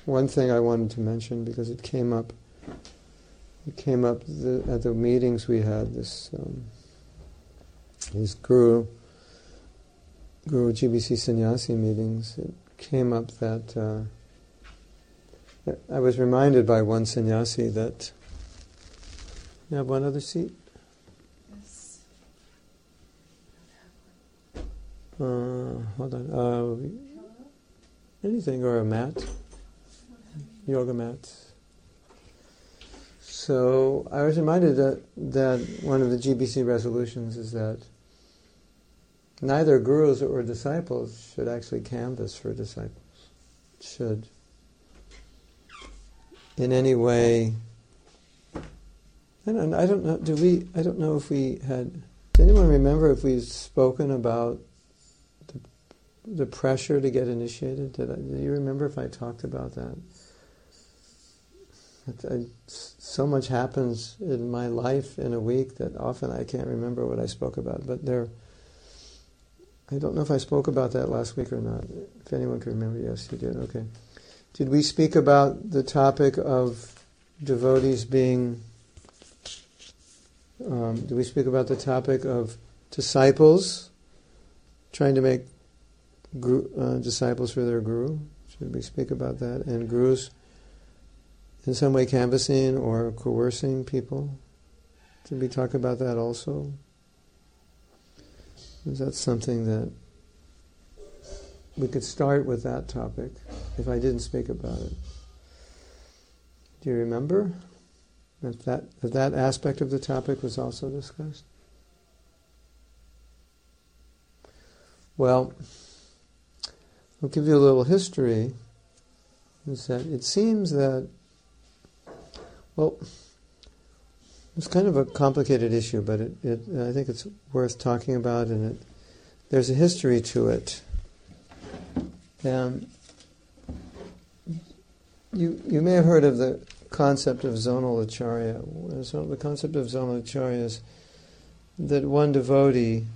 one thing I wanted to mention because it came up. It came up at the meetings we had. These Guru GBC Sannyasi meetings. It came up that I was reminded by one sannyasi that. You have one other seat? Yes. Hold on. Anything, or a mat? Yoga mat. So I was reminded that one of the GBC resolutions is that neither gurus or disciples should actually canvass for disciples. Should in any way. I don't know. I don't know if we had. Does anyone remember if we've spoken about the pressure to get initiated? Do you remember if I talked about that? So much happens in my life in a week that often I can't remember what I spoke about. But I don't know if I spoke about that last week or not. If anyone can remember, yes, you did. Okay. Did we speak about the topic of devotees being... did we speak about the topic of disciples trying to make disciples for their guru? Should we speak about that? And gurus in some way canvassing or coercing people? Did we talk about that also? Is that something that we could start with that topic if I didn't speak about it? Do you remember if that aspect of the topic was also discussed? Well, I'll give you a little history. Is that it seems that, well, it's kind of a complicated issue, but I think it's worth talking about, and there's a history to it. And you may have heard of the concept of zonal acharya. So the concept of zonal acharya is that one devotee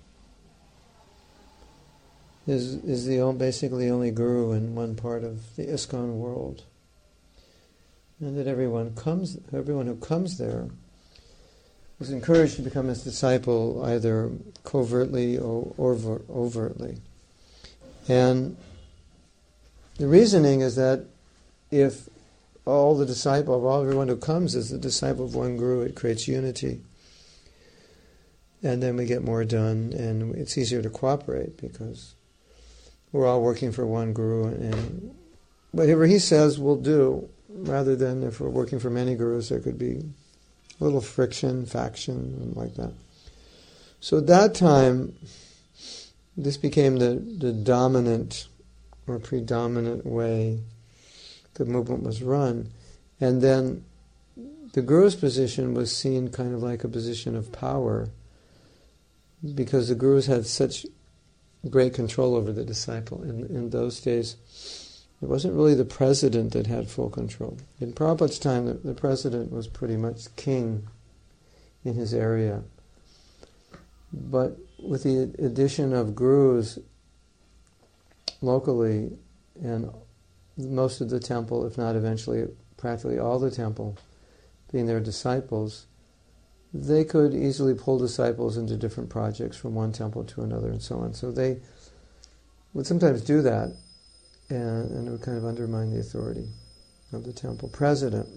is basically only guru in one part of the ISKCON world, and that everyone who comes there is encouraged to become his disciple either covertly or overtly. And the reasoning is that if everyone who comes is the disciple of one guru, it creates unity. And then we get more done, and it's easier to cooperate because we're all working for one guru, and whatever he says we'll do, rather than if we're working for many gurus, there could be a little friction, faction, and like that. So at that time, this became the dominant or predominant way the movement was run. And then the guru's position was seen kind of like a position of power, because the gurus had such great control over the disciple. In those days, it wasn't really the president that had full control. In Prabhupada's time, the president was pretty much king in his area. But with the addition of gurus locally, and most of the temple, if not eventually practically all the temple, being their disciples, they could easily pull disciples into different projects from one temple to another and so on. So they would sometimes do that, and it would kind of undermine the authority of the temple president.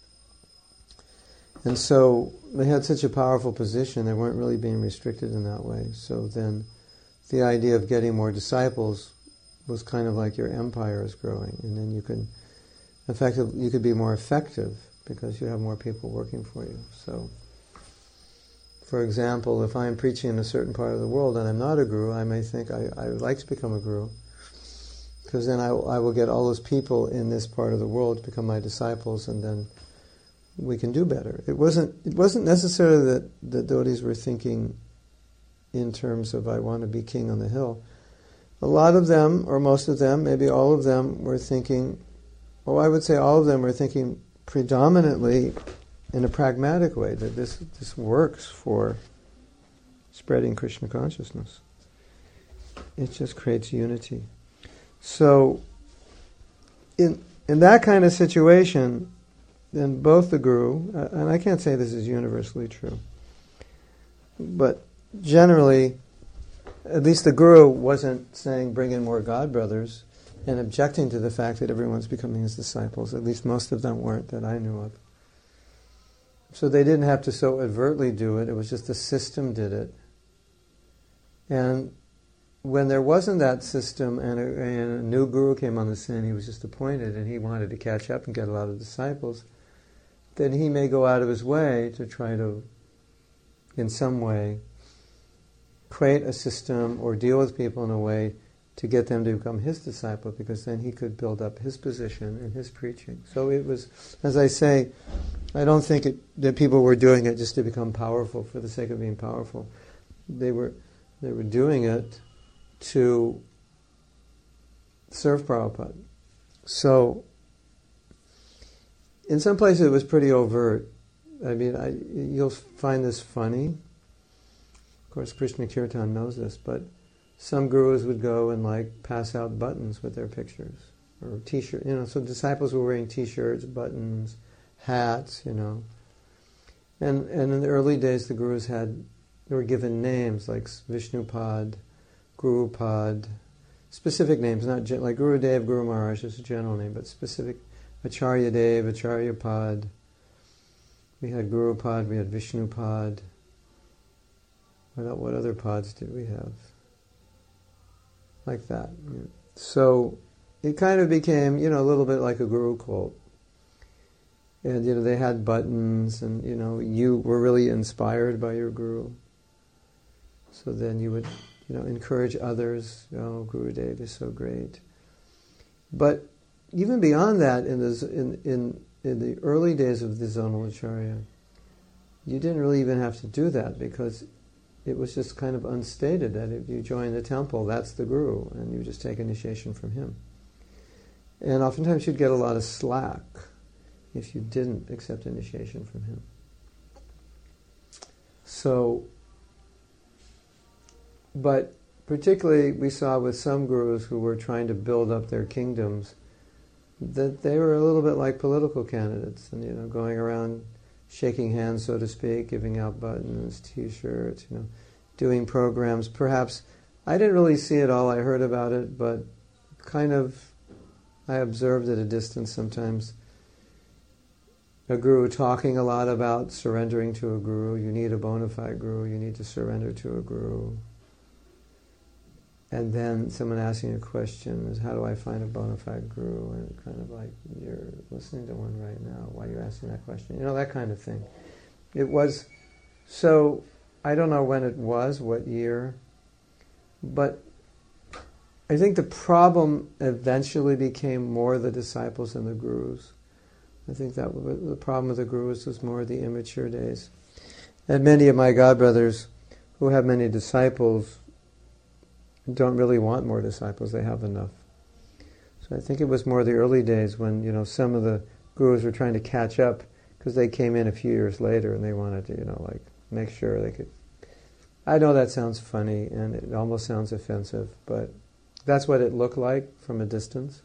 And so they had such a powerful position, they weren't really being restricted in that way. So then the idea of getting more disciples was kind of like your empire is growing, and then you could be more effective because you have more people working for you. So, for example, if I'm preaching in a certain part of the world and I'm not a guru, I may think I would like to become a guru, because then I will get all those people in this part of the world to become my disciples, and then we can do better. It wasn't necessarily that the devotees were thinking in terms of I want to be king on the hill. A lot of them, or most of them, maybe all of them, were thinking, I would say all of them were thinking predominantly in a pragmatic way, that this works for spreading Krishna consciousness. It just creates unity. So, and in that kind of situation, then both the guru, and I can't say this is universally true, but generally, at least the guru wasn't saying bring in more God brothers and objecting to the fact that everyone's becoming his disciples. At least most of them weren't that I knew of. So they didn't have to so overtly do it. It was just the system did it. And when there wasn't that system and a new guru came on the scene, he was just appointed and he wanted to catch up and get a lot of disciples, then he may go out of his way to try to, in some way, create a system or deal with people in a way to get them to become his disciple, because then he could build up his position in his preaching. So it was, as I say, I don't think that people were doing it just to become powerful for the sake of being powerful. They were doing it to serve Prabhupada. So in some places it was pretty overt. I mean, you'll find this funny. Of course, Krishna Kirtan knows this, but some gurus would go and pass out buttons with their pictures, or T-shirts. So disciples were wearing T-shirts, buttons, hats, And in the early days, the gurus they were given names like Vishnupad, Gurupad, specific names, not like Gurudev, Guru Maharaj is a general name, but specific Acharya Dev, Acharya Pad. We had Gurupad, we had Vishnupad. What other pads did we have? Like that. Yeah. So it kind of became, a little bit like a guru cult. And, they had buttons and, you were really inspired by your guru. So then you would, encourage others. Oh, Gurudev is so great. But even beyond that, in the early days of the Zonal Acharya, you didn't really even have to do that, because it was just kind of unstated that if you join the temple, that's the guru, and you just take initiation from him. And oftentimes you'd get a lot of slack if you didn't accept initiation from him. So, but particularly we saw with some gurus who were trying to build up their kingdoms, that they were a little bit like political candidates, and going around shaking hands, so to speak, giving out buttons, T-shirts, doing programs. Perhaps, I didn't really see it all, I heard about it, but kind of, I observed at a distance sometimes a guru talking a lot about surrendering to a guru. You need a bona fide guru, you need to surrender to a guru. And then someone asking a question is, how do I find a bona fide guru? And kind of like, you're listening to one right now, why are you asking that question? That kind of thing. It was, so I don't know when it was, what year, but I think the problem eventually became more the disciples than the gurus. I think that the problem with the gurus was more the immature days. And many of my godbrothers who have many disciples don't really want more disciples, they have enough. So I think it was more the early days when, some of the gurus were trying to catch up, because they came in a few years later and they wanted to, make sure they could. I know that sounds funny and it almost sounds offensive, but that's what it looked like from a distance.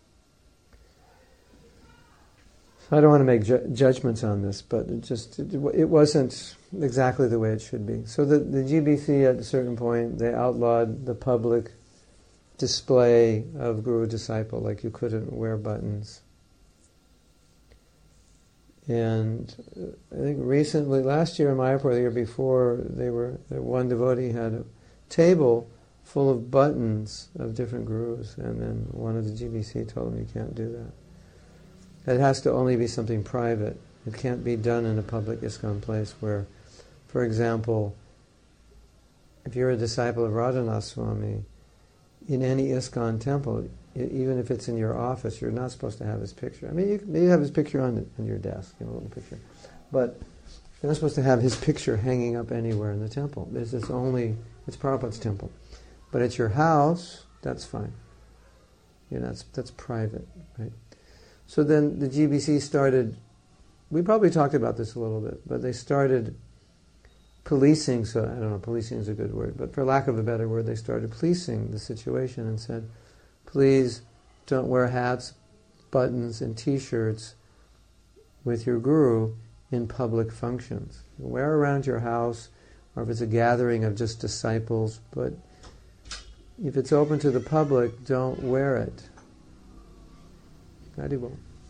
So I don't want to make judgments on this, but it wasn't exactly the way it should be. So the GBC at a certain point, they outlawed the public display of guru-disciple, like you couldn't wear buttons. And I think recently, last year in Mayapur, the year before, one devotee had a table full of buttons of different gurus, and then one of the GBC told him you can't do that. It has to only be something private. It can't be done in a public ISKCON place where, for example, if you're a disciple of Radhanath Swami, in any ISKCON temple, even if it's in your office, you're not supposed to have his picture. I mean, you have his picture on your desk, a little picture. But you're not supposed to have his picture hanging up anywhere in the temple. It's Prabhupada's temple. But at your house, that's fine. That's private, right? So then the GBC started, we probably talked about this a little bit, but they started policing, so I don't know, policing is a good word, but for lack of a better word, they started policing the situation and said, please don't wear hats buttons, and T-shirts with your guru in public functions. Wear around your house, or if it's a gathering of just disciples, but if it's open to the public, don't wear it. Haribol.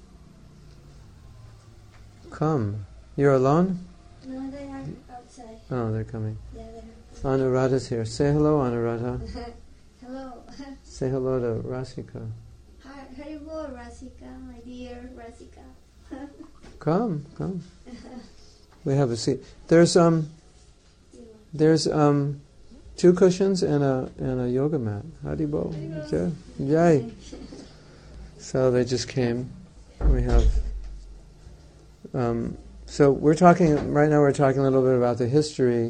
Come. You're alone? No, they are outside. Oh, they're coming. Yeah, they're Anuradha's here. Say hello, Anuradha. Hello. Say hello to Rasika. Haribol, Rasika, my dear Rasika. Come. We have a seat. There's 2 cushions and a yoga mat. Haribol. Jai. So they just came. We have. So we're talking right now. We're talking a little bit about the history.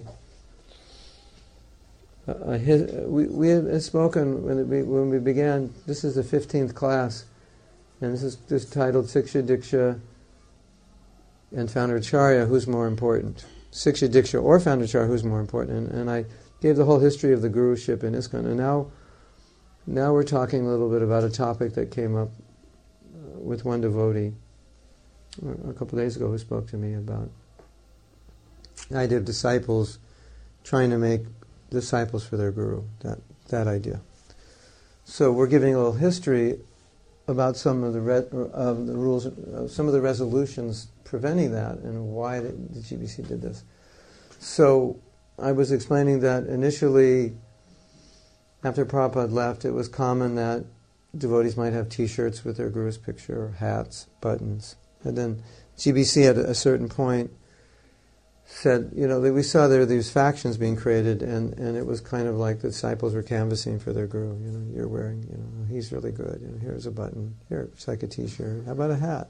We had spoken when we began. This is the 15th class, and this is just titled Siksha Diksha and Founderacharya. Who's more important? Siksha Diksha or Founderacharya? Who's more important? And I gave the whole history of the guruship in ISKCON, and now we're talking a little bit about a topic that came up with one devotee a couple of days ago who spoke to me about the idea of disciples trying to make disciples for their guru, that idea. So we're giving a little history about some of the rules, some of the resolutions preventing that, and why the GBC did this. So I was explaining that initially, after Prabhupada left, it was common that devotees might have T-shirts with their guru's picture, or hats, buttons. And then GBC at a certain point said, that we saw there were these factions being created, and it was kind of like the disciples were canvassing for their guru. You're wearing, he's really good. Here's a button. Here, it's like a T-shirt. How about a hat?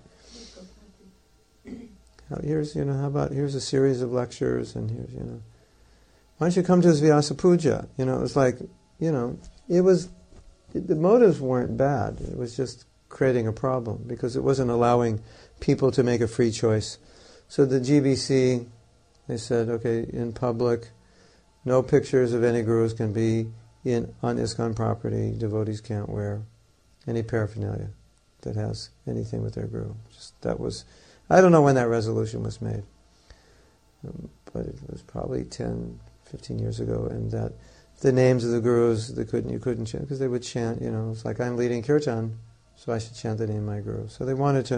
Here's a series of lectures, and here's, why don't you come to his Vyasa Puja? It was like, the motives weren't bad. It was just creating a problem because it wasn't allowing people to make a free choice. So the GBC, they said, okay, in public, no pictures of any gurus can be on ISKCON property. Devotees can't wear any paraphernalia that has anything with their guru. I don't know when that resolution was made, but it was probably 10, 15 years ago, and that the names of the gurus you couldn't chant because they would chant. It's like I'm leading kirtan, so I should chant the name of my guru. So they wanted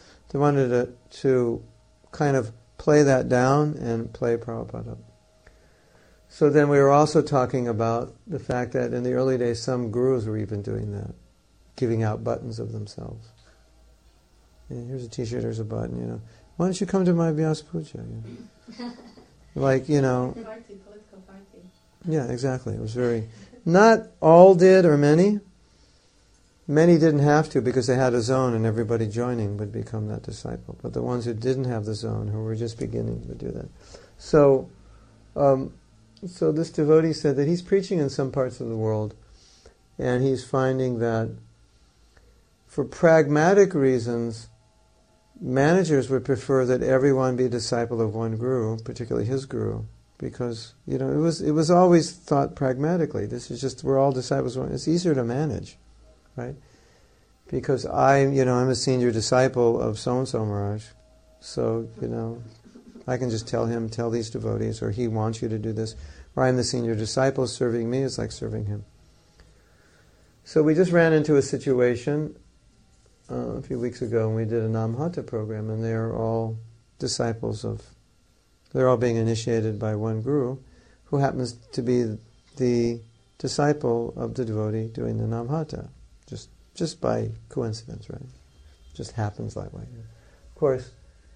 to kind of play that down and play Prabhupada up. So then we were also talking about the fact that in the early days some gurus were even doing that, giving out buttons of themselves. Here's a T-shirt, here's a button. Why don't you come to my Vyasa Puja? Like, Political party. Yeah, exactly. It was not all did, or many. Many didn't have to because they had a zone, and everybody joining would become that disciple. But the ones who didn't have the zone, who were just beginning, would do that. So this devotee said that he's preaching in some parts of the world, and he's finding that for pragmatic reasons, managers would prefer that everyone be a disciple of one guru, particularly his guru, because it was always thought pragmatically. This is just, we're all disciples. It's easier to manage, right? Because I'm a senior disciple of so and so Maharaj, so I can just tell these devotees, or he wants you to do this, or I'm the senior disciple. Serving me is like serving him. So we just ran into a situation a few weeks ago, and we did a Namhata program, and they're all they're all being initiated by one guru, who happens to be the disciple of the devotee doing the Namhata, just by coincidence, right? Just happens that way. Of course,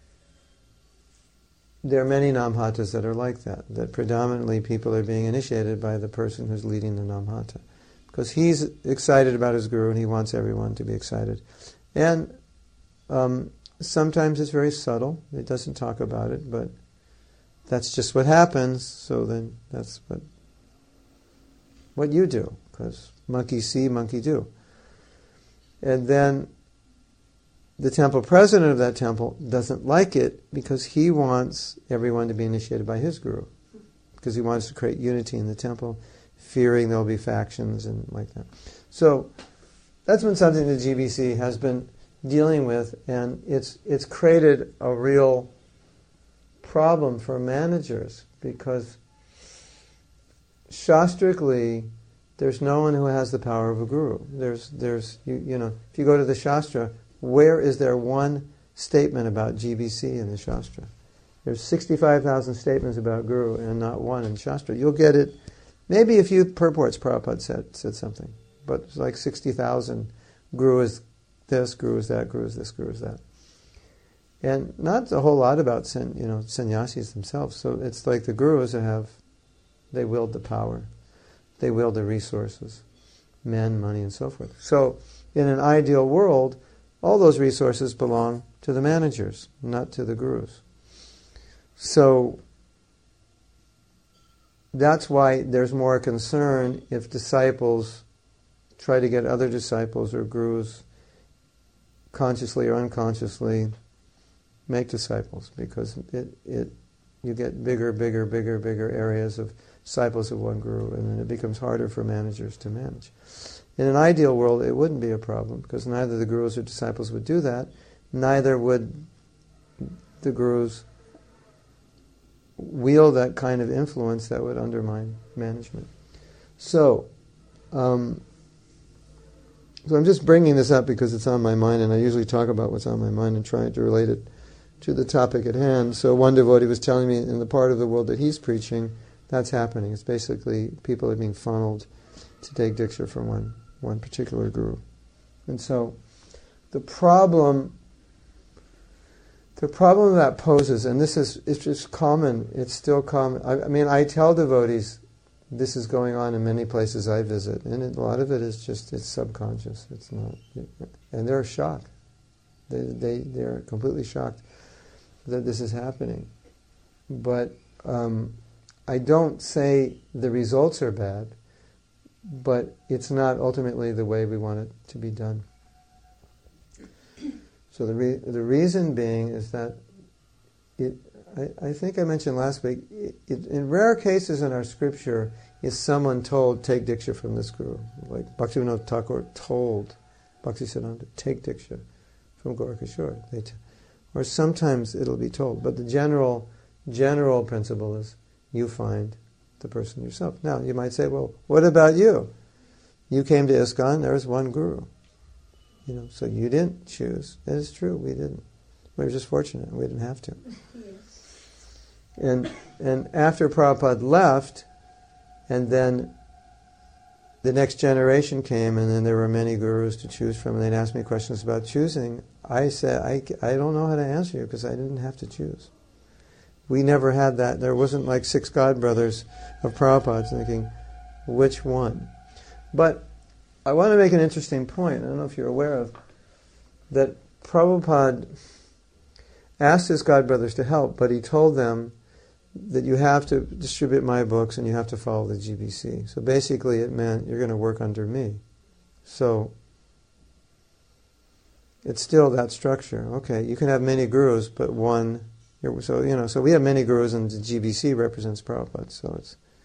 there are many Namhatas that are like that predominantly people are being initiated by the person who's leading the Namhata, because he's excited about his guru and he wants everyone to be excited. And sometimes it's very subtle. It doesn't talk about it, but that's just what happens. So then that's what you do, because monkey see, monkey do. And then the temple president of that temple doesn't like it because he wants everyone to be initiated by his guru, because he wants to create unity in the temple, fearing there'll be factions and like that. So that's been something the GBC has been dealing with, and it's created a real problem for managers, because shastrically there's no one who has the power of a guru. There's you know, if you go to the Shastra, where is there one statement about GBC in the Shastra? There's 65,000 statements about guru and not one in Shastra. You'll get it, maybe a few purports Prabhupada said something, but it's like 60,000. Guru is this, guru is that, guru is this, guru is that. And not a whole lot about sannyasis themselves. So it's like the gurus that they wield the power. They wield the resources, men, money, and so forth. So in an ideal world, all those resources belong to the managers, not to the gurus. So that's why there's more concern if disciples try to get other disciples or gurus consciously or unconsciously make disciples, because you get bigger areas of disciples of one guru, and then it becomes harder for managers to manage. In an ideal world, it wouldn't be a problem, because neither the gurus or disciples would do that, neither would the gurus wield that kind of influence that would undermine management. So I'm just bringing this up because it's on my mind, and I usually talk about what's on my mind and trying to relate it to the topic at hand. So one devotee was telling me in the part of the world that he's preaching, that's happening. It's basically people are being funneled to take diksha from one particular guru. And so the problem that poses, and it's just common, it's still common. I mean, I tell devotees this is going on in many places I visit, and a lot of it is just, it's subconscious. It's not, and they're shocked. They're completely shocked that this is happening. But I don't say the results are bad, but it's not ultimately the way we want it to be done. So the reason being is that I think I mentioned last week, in rare cases in our scripture is someone told, take diksha from this guru. Like Bhaktivinoda Thakur told Bhaktisiddhanta, take diksha from Gaurakishore. Or sometimes it'll be told, but the general principle is you find the person yourself. Now, you might say, well, what about you? You came to ISKCON, there was one guru. So you didn't choose. That is true, we didn't. We were just fortunate, we didn't have to. Yes. And after Prabhupada left, and then the next generation came, and then there were many gurus to choose from, and they'd ask me questions about choosing. I said, I don't know how to answer you, because I didn't have to choose. We never had that. There wasn't like 6 godbrothers of Prabhupada's thinking, which one? But I want to make an interesting point. I don't know if you're aware of that Prabhupada asked his godbrothers to help, but he told them that you have to distribute my books and you have to follow the GBC. So basically it meant you're going to work under me. So it's still that structure. Okay, you can have many gurus, but one. So we have many gurus, and the GBC represents Prabhupada. So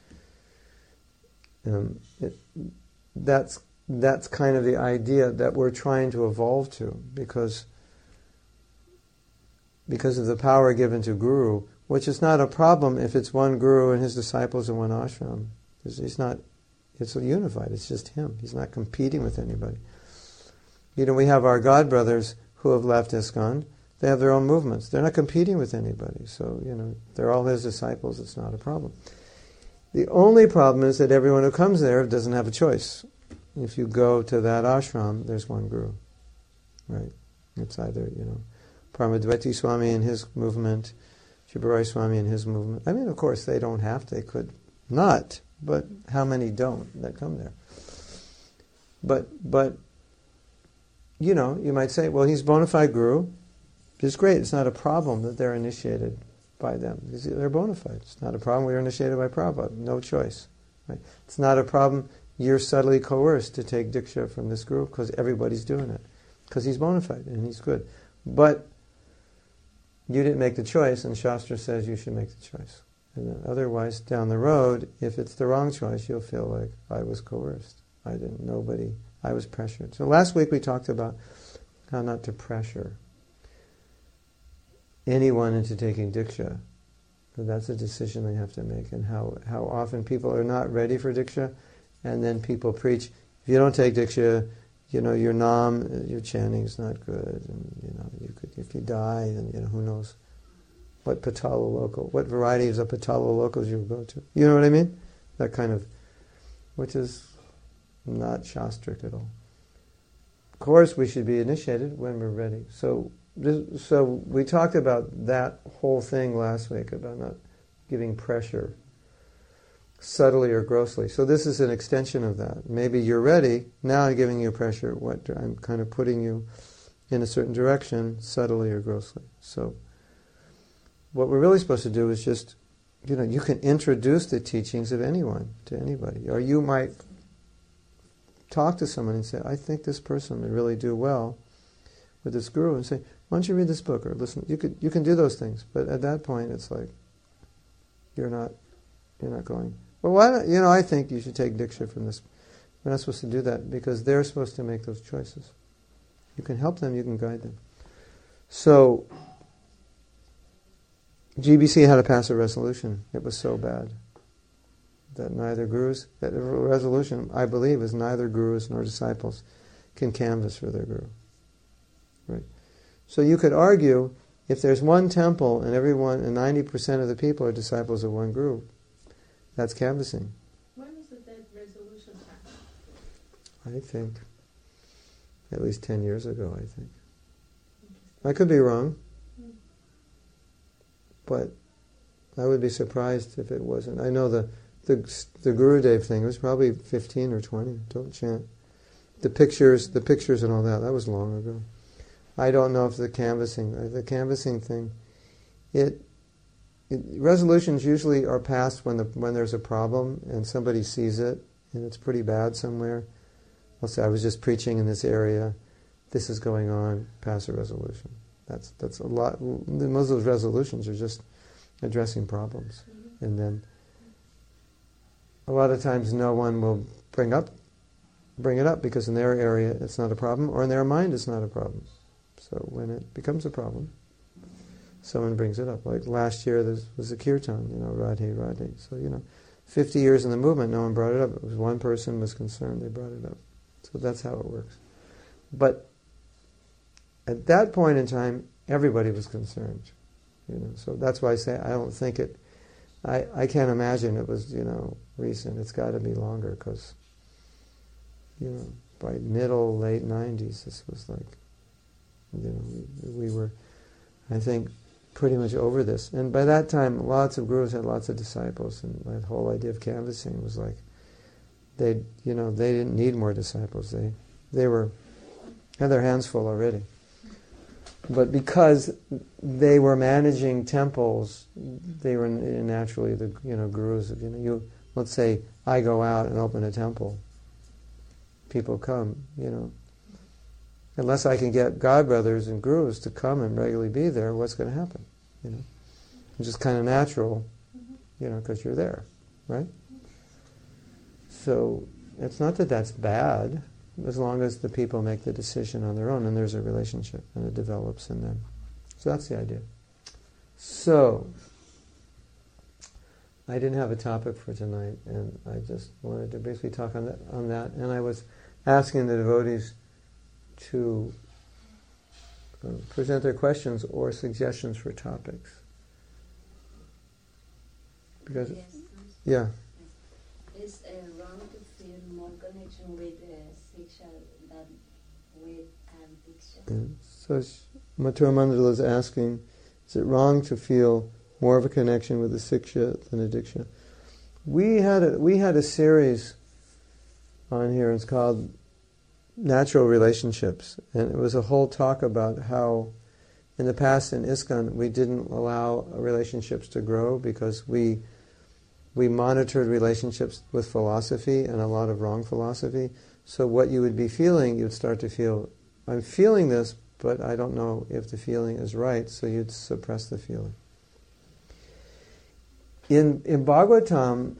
that's kind of the idea that we're trying to evolve to, because of the power given to guru, which is not a problem if it's one guru and his disciples in one ashram. It's unified. It's just him. He's not competing with anybody. We have our godbrothers who have left ISKCON. They have their own movements. They're not competing with anybody. So, they're all his disciples. It's not a problem. The only problem is that everyone who comes there doesn't have a choice. If you go to that ashram, there's one guru. Right? It's either, Paramadvaiti Swami and his movement, Shiburai Swami and his movement. I mean, of course, they don't have to. They could not. But how many don't that come there? But you might say, well, he's bona fide guru. It's great. It's not a problem that they're initiated by them. They're bona fide. It's not a problem we were initiated by Prabhupada. No choice. Right? It's not a problem you're subtly coerced to take diksha from this guru because everybody's doing it. Because he's bona fide and he's good. But you didn't make the choice, and Shastra says you should make the choice. And then otherwise, down the road, if it's the wrong choice, you'll feel like I was coerced. I was pressured. So last week we talked about how not to pressure anyone into taking Diksha. So that's a decision they have to make, and how often people are not ready for Diksha, and then people preach, if you don't take Diksha, your Nam, your chanting is not good, and you could, if you die, then who knows what patala local, what varieties of patala locals you'll go to. You know what I mean? That kind of, which is not shastric at all. Of course, we should be initiated when we're ready. So we talked about that whole thing last week, about not giving pressure subtly or grossly. So this is an extension of that. Maybe you're ready, now I'm giving you pressure. I'm kind of putting you in a certain direction, subtly or grossly. So what we're really supposed to do is just, you can introduce the teachings of anyone to anybody. Or you might talk to someone and say, I think this person would really do well with this guru, and say, why don't you read this book or listen? You can do those things, but at that point it's like you're not going, well, why don't, I think you should take Diksha from this. We're not supposed to do that because they're supposed to make those choices. You can help them, you can guide them. So GBC had to pass a resolution. It was so bad that that resolution, I believe, is neither gurus nor disciples can canvas for their guru. Right? So you could argue, if there's one temple and 90% of the people are disciples of one guru, that's canvassing. When was that resolution passed? I think at least 10 years ago, I think. I could be wrong, but I would be surprised if it wasn't. I know the Gurudev thing was probably 15 or 20. Don't chant. The pictures and all that was long ago. I don't know if the canvassing thing, resolutions usually are passed when there's a problem and somebody sees it and it's pretty bad somewhere. I'll say, I was just preaching in this area, this is going on, pass a resolution. That's a lot. Most of those resolutions are just addressing problems. Mm-hmm. And then a lot of times no one will bring it up because in their area it's not a problem, or in their mind it's not a problem. So when it becomes a problem, someone brings it up. Like last year there was a kirtan, Radhe, Radhe. So, 50 years in the movement, no one brought it up. It was one person was concerned, they brought it up. So that's how it works. But at that point in time, everybody was concerned. So that's why I say I don't think it, I can't imagine it was, recent. It's got to be longer because, by late 90s, this was like, we were, I think, pretty much over this. And by that time, lots of gurus had lots of disciples, and that whole idea of canvassing was like, they didn't need more disciples. They had their hands full already. But because they were managing temples, they were naturally the gurus. Let's say I go out and open a temple, people come. Unless I can get godbrothers and gurus to come and regularly be there, what's going to happen? It's just kind of natural, because you're there, right? So it's not that that's bad, as long as the people make the decision on their own and there's a relationship and it develops in them. So that's the idea. So I didn't have a topic for tonight, and I just wanted to briefly talk on that. And I was asking the devotees to present their questions or suggestions for topics. Because, yes. Yeah. Is wrong to feel more connection with Siksha than with Diksha? Yeah. So Mathura Mandala is asking, is it wrong to feel more of a connection with the Siksha than a Diksha? We had a series on here, it's called Natural Relationships, and it was a whole talk about how in the past in ISKCON we didn't allow relationships to grow because we monitored relationships with philosophy and a lot of wrong philosophy. So what you would be feeling, you'd start to feel, I'm feeling this, but I don't know if the feeling is right, so you'd suppress the feeling. In Bhagavatam,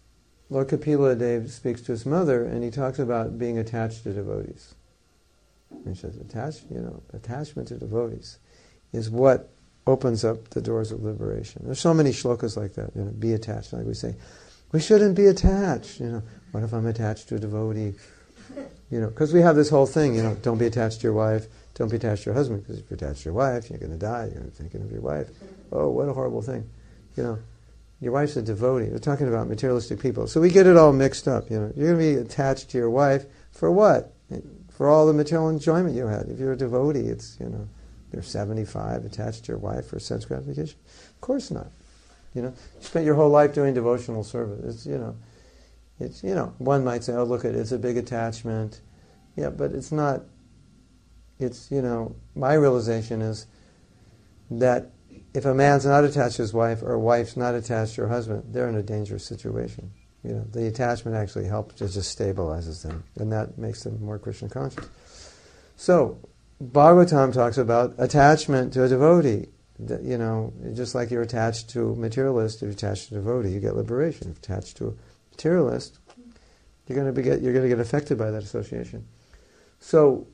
Lord Kapila Dev speaks to his mother, and he talks about being attached to devotees. He says, attachment to devotees is what opens up the doors of liberation. There's so many shlokas like that. Be attached. Like we say, we shouldn't be attached. What if I'm attached to a devotee? Because we have this whole thing. Don't be attached to your wife. Don't be attached to your husband. Because if you're attached to your wife, you're going to die. You're going to be thinking of your wife. Oh, what a horrible thing. Your wife's a devotee. We're talking about materialistic people. So we get it all mixed up. You're going to be attached to your wife for what? For all the material enjoyment you had. If you're a devotee, it's, you're 75 attached to your wife for sense gratification. Of course not. You spent your whole life doing devotional service. It's one might say, oh, look, it's a big attachment. Yeah, but it's not. It's, my realization is that if a man's not attached to his wife or a wife's not attached to her husband, they're in a dangerous situation. The attachment actually helps, it just stabilizes them, and that makes them more Krishna conscious. So, Bhagavatam talks about attachment to a devotee. Just like you're attached to a materialist, if you're attached to a devotee, you get liberation. If you're attached to a materialist, you're going to get affected by that association. So,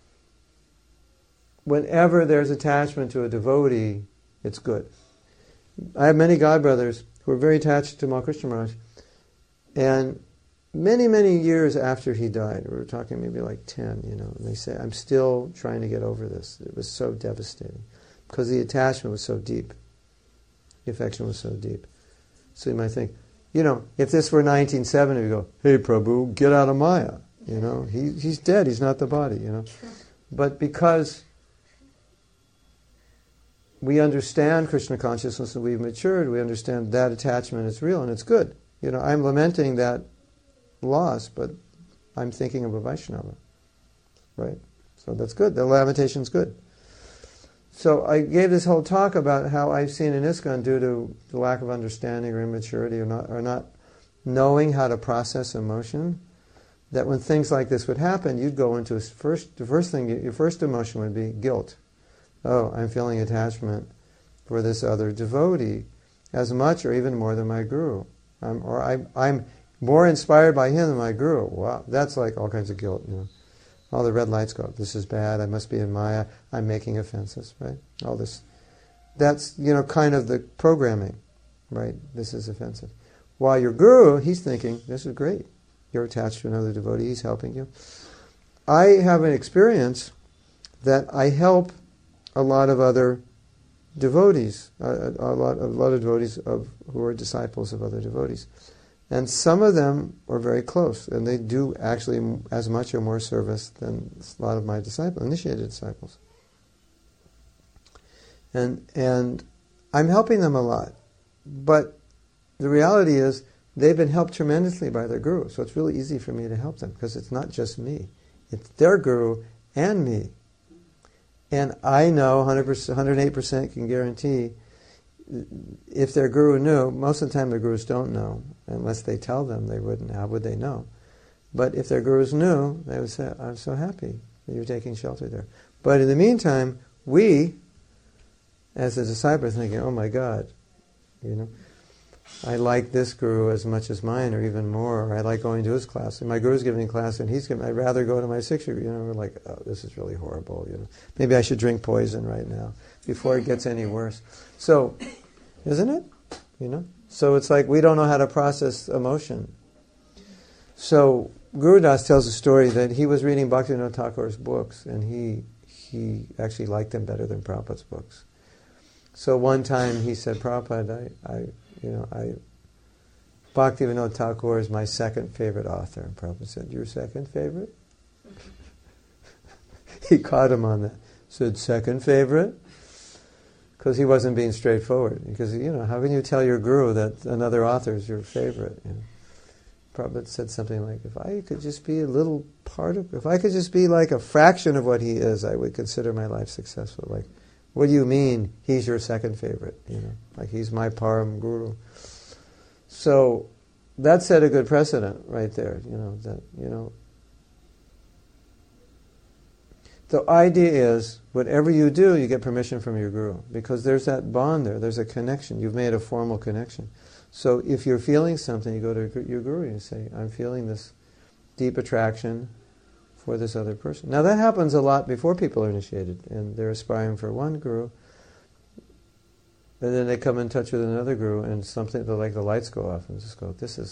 whenever there's attachment to a devotee, it's good. I have many godbrothers who are very attached to Mahakrishna Maharaj, and many, many years after he died, we were talking maybe like 10, and they say, I'm still trying to get over this. It was so devastating, because the attachment was so deep. The affection was so deep. So you might think, if this were 1970, we go, hey Prabhu, get out of Maya. He's dead, he's not the body, But because we understand Krishna consciousness and we've matured, we understand that attachment is real and it's good. I'm lamenting that loss, but I'm thinking of a Vaishnava. Right? So that's good. The lamentation's good. So I gave this whole talk about how I've seen in ISKCON, due to the lack of understanding or immaturity or not knowing how to process emotion, that when things like this would happen, you'd go into your first emotion would be guilt. Oh, I'm feeling attachment for this other devotee as much or even more than my guru. I'm more inspired by him than my guru. Wow, that's like all kinds of guilt. All the red lights go up. This is bad. I must be in Maya. I'm making offenses, right? All this. That's, kind of the programming, right? This is offensive. While your guru, he's thinking, this is great. You're attached to another devotee. He's helping you. I have an experience that I help a lot of other devotees, a lot of devotees who are disciples of other devotees. And some of them are very close, and they do actually as much or more service than a lot of my initiated disciples. And I'm helping them a lot. But the reality is, they've been helped tremendously by their guru, so it's really easy for me to help them, because it's not just me. It's their guru and me. And I know 100%, 108% can guarantee, if their guru knew, most of the time their gurus don't know, unless they tell them they wouldn't. How would they know? But if their gurus knew, they would say, I'm so happy that you're taking shelter there. But in the meantime, we, as a disciple, are thinking, oh my God, I like this guru as much as mine, or even more, or I like going to his class. And my guru's giving class, and I'd rather go to my 6-year. We're like, oh, this is really horrible. Maybe I should drink poison right now before it gets any worse. So, isn't it? So it's like we don't know how to process emotion. So Guru Das tells a story that he was reading Bhaktivinoda Thakur's books, and he actually liked them better than Prabhupada's books. So one time he said, Prabhupada, Bhaktivinoda Thakur is my second favorite author. And Prabhupada said, your second favorite? He caught him on that. Said, second favorite? Because he wasn't being straightforward. Because, how can you tell your guru that another author is your favorite? Prabhupada said something like, if I could just be a little part of, if I could just be like a fraction of what he is, I would consider my life successful. Like, what do you mean he's your second favorite? Like he's my param guru. So that set a good precedent right there. The idea is, whatever you do, you get permission from your guru, because there's that bond there. There's a connection. You've made a formal connection. So if you're feeling something, you go to your guru and you say, I'm feeling this deep attraction for this other person. Now that happens a lot before people are initiated, and they're aspiring for one guru, and then they come in touch with another guru, and something, like the lights go off, and just go, this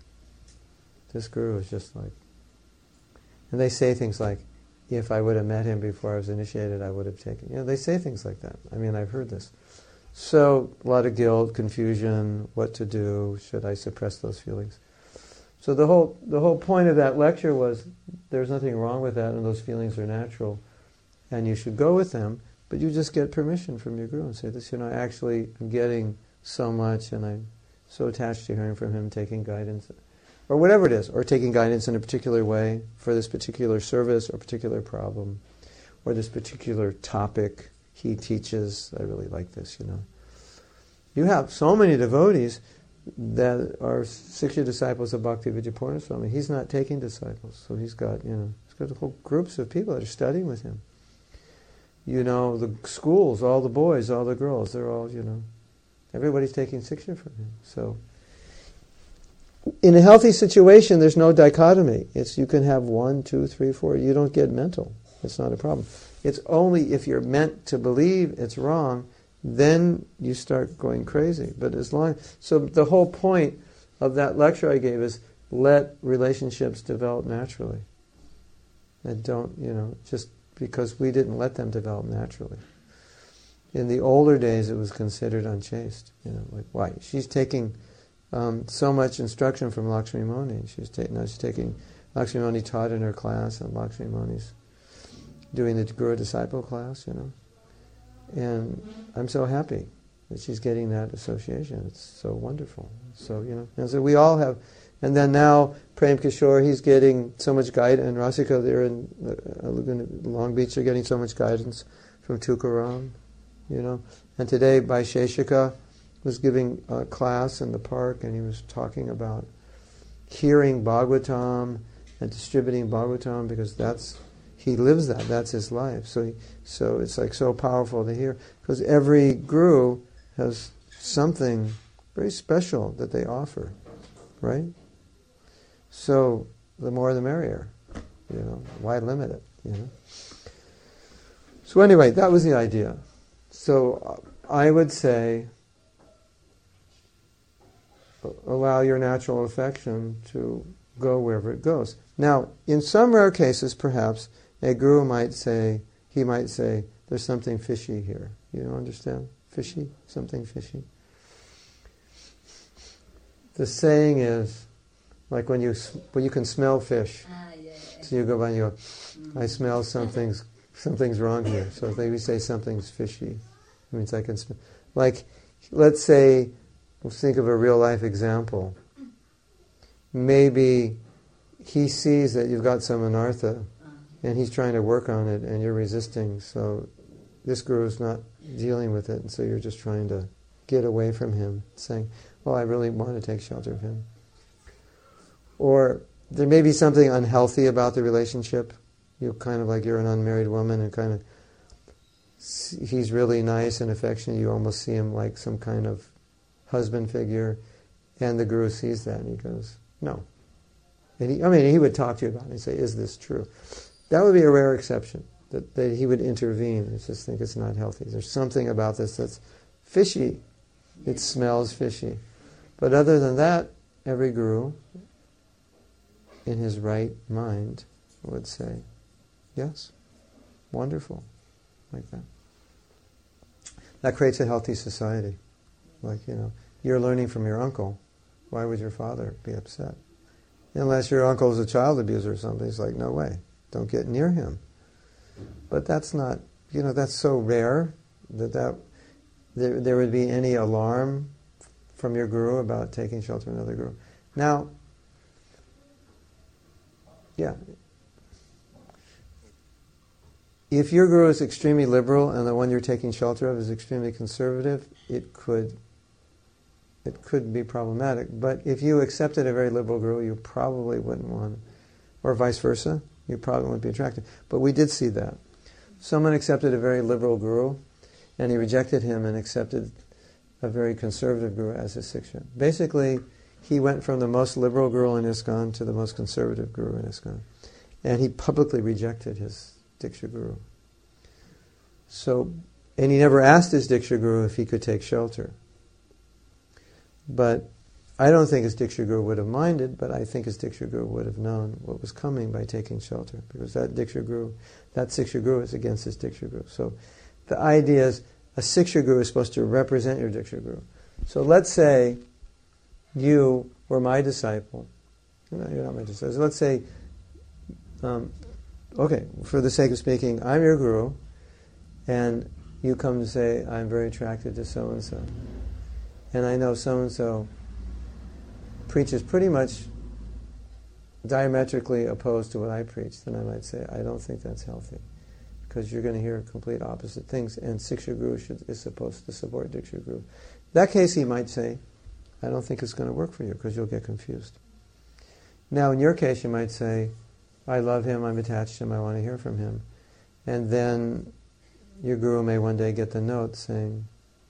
guru is just like, and they say things like, if I would have met him before I was initiated, I would have taken, they say things like that. I mean, I've heard this. So, a lot of guilt, confusion, what to do, should I suppress those feelings? So the whole point of that lecture was, there's nothing wrong with that, and those feelings are natural, and you should go with them, but you just get permission from your guru and say, this, actually I'm getting so much, and I'm so attached to hearing from him, taking guidance, or whatever it is, or taking guidance in a particular way for this particular service or particular problem, or this particular topic he teaches. I really like this, You have so many devotees that are Siksha disciples of Bhakti Vidyapurna Swami. He's not taking disciples, so he's got whole groups of people that are studying with him. The schools, all the boys, all the girls, they're all, everybody's taking Siksha from him. So, in a healthy situation, there's no dichotomy. You can have 1, 2, 3, 4. You don't get mental. It's not a problem. It's only if you're meant to believe it's wrong, then you start going crazy. But so the whole point of that lecture I gave is let relationships develop naturally. And don't, just because we didn't let them develop naturally. In the older days, it was considered unchaste. Like, why? She's taking so much instruction from Lakshmi Moni. She's taking, Lakshmi Moni taught in her class, and Lakshmi Moni's doing the Guru Disciple class, And I'm so happy that she's getting that association. It's so wonderful. So, and so we all have, and then now Prem Kishore, he's getting so much guidance, and Rasika there in Long Beach, they're getting so much guidance from Tukaram, And today, Vaisheshika was giving a class in the park, and he was talking about hearing Bhagavatam and distributing Bhagavatam, because he lives that's his life. So it's like so powerful to hear, because every guru has something very special that they offer, right? So the more the merrier, why limit it, So anyway, that was the idea. So I would say, allow your natural affection to go wherever it goes. Now, in some rare cases, perhaps, a guru might say, there's something fishy here. You don't understand? Fishy? Something fishy? The saying is, like when you can smell fish. So you go by and you go, I smell something's wrong here. So if we say something's fishy, it means I can smell. Like, let's say, let's think of a real life example. Maybe he sees that you've got some anartha, and he's trying to work on it, and you're resisting, so this guru's not dealing with it, and so you're just trying to get away from him, saying, well, I really want to take shelter of him. Or there may be something unhealthy about the relationship. You're kind of like you're an unmarried woman, and kind of he's really nice and affectionate. You almost see him like some kind of husband figure, and the guru sees that, and he goes, no. And he would talk to you about it and say, is this true? That would be a rare exception, that he would intervene and just think it's not healthy. There's something about this that's fishy. It smells fishy. But other than that, every guru, in his right mind, would say, yes, wonderful, like that. That creates a healthy society. Like, you're learning from your uncle. Why would your father be upset? Unless your uncle is a child abuser or something, it's like, no way, don't get near him. But that's not, that's so rare that there would be any alarm from your guru about taking shelter of another guru. Now, if your guru is extremely liberal and the one you're taking shelter of is extremely conservative, it could be problematic. But if you accepted a very liberal guru, you probably wouldn't want it. Or vice versa, you probably wouldn't be attracted. But we did see that. Someone accepted a very liberal guru, and he rejected him and accepted a very conservative guru as his siksha. Basically, he went from the most liberal guru in ISKCON to the most conservative guru in ISKCON. And he publicly rejected his Diksha Guru. So, and he never asked his Diksha Guru if he could take shelter. But I don't think his Diksha Guru would have minded, but I think his Diksha Guru would have known what was coming by taking shelter, because that Siksha Guru is against his Diksha Guru. So the idea is a Siksha Guru is supposed to represent your Diksha Guru. So let's say you were my disciple. No, you're not my disciple. So let's say, okay, for the sake of speaking, I'm your Guru, and you come to say, I'm very attracted to so-and-so. And I know so-and-so preaches pretty much diametrically opposed to what I preach. Then I might say, I don't think that's healthy, because you're going to hear complete opposite things, and Siksha Guru is supposed to support Diksha Guru. In that case, he might say, I don't think it's going to work for you, because you'll get confused. Now, in your case, you might say, I love him, I'm attached to him, I want to hear from him. And then your Guru may one day get the note saying,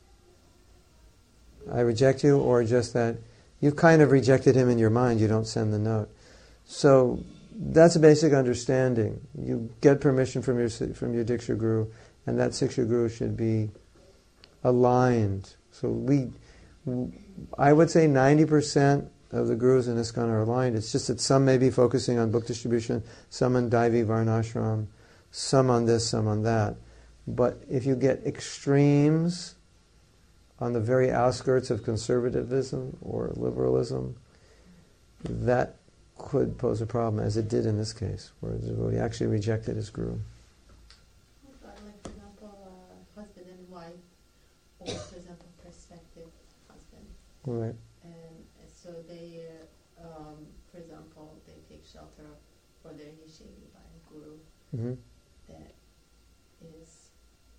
I reject you, or just that you've kind of rejected him in your mind, you don't send the note. So that's a basic understanding. You get permission from your Diksha Guru, and that Siksha Guru should be aligned. So I would say 90% of the Gurus in ISKCON are aligned. It's just that some may be focusing on book distribution, some on Daivi Varnashram, some on this, some on that. But if you get extremes on the very outskirts of conservatism or liberalism, that could pose a problem, as it did in this case, where the devotee actually rejected his Guru. Like, for example, husband and wife, or for example, prospective husband. Right. And so they, for example, they take shelter or they're initiated by a guru Mm-hmm. that is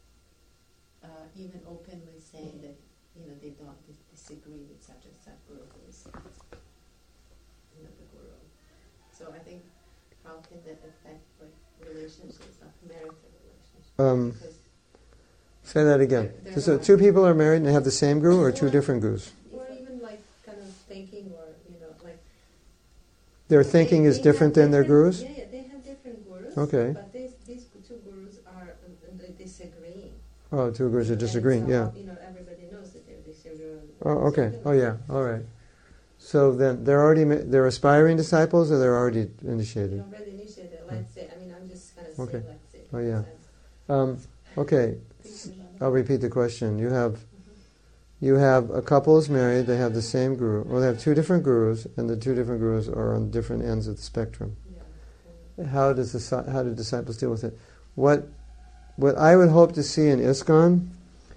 even openly saying that, they don't disagree with such and such guru who is, the guru. So I think, how can that affect relationships, not marital relationships? Because say that again. They're So not. two people are married and they have the same Guru, or two different Gurus? Or even kind of thinking, or Their thinking is different than their Gurus? Yeah, they have different gurus. Okay. But these two gurus are disagreeing. Oh, two Gurus are disagreeing, And so, yeah. everybody knows that they're disagreeing. Oh, okay. Oh, yeah. All right. So then they're aspiring disciples, or they're already initiated? Already initiated. Let's say. I'm just kind of Okay. saying. Let's say. Oh, yeah. Okay. I'll repeat the question. You have a couple is married. They have the same Guru. Well, they have two different Gurus, and the two different Gurus are on different ends of the spectrum. Yeah. How do disciples deal with it? What I would hope to see in ISKCON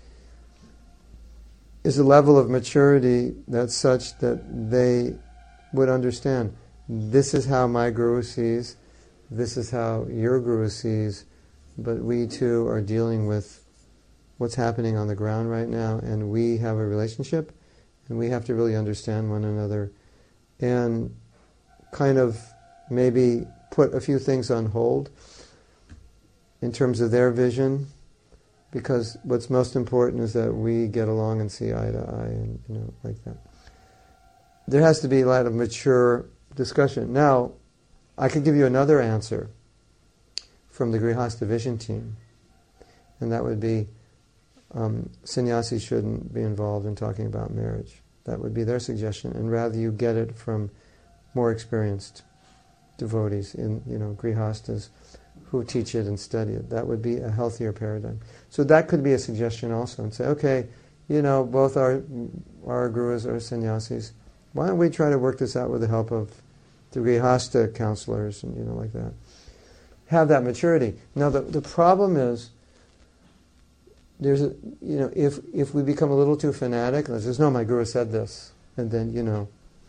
is a level of maturity that's such that they would understand, this is how my Guru sees, this is how your Guru sees, but we too are dealing with what's happening on the ground right now, and we have a relationship, and we have to really understand one another, and kind of maybe put a few things on hold in terms of their vision, because what's most important is that we get along and see eye to eye, and like that. There has to be a lot of mature discussion. Now, I could give you another answer from the Grihastha Vision team, and that would be sannyasis shouldn't be involved in talking about marriage. That would be their suggestion, and rather you get it from more experienced devotees in Grihasthas who teach it and study it. That would be a healthier paradigm. So that could be a suggestion also, and say, okay, both our gurus are sannyasis. Why don't we try to work this out with the help of the Grihastha counselors and like that. Have that maturity. Now the problem is, there's if we become a little too fanatic, and says, no, my Guru said this, and then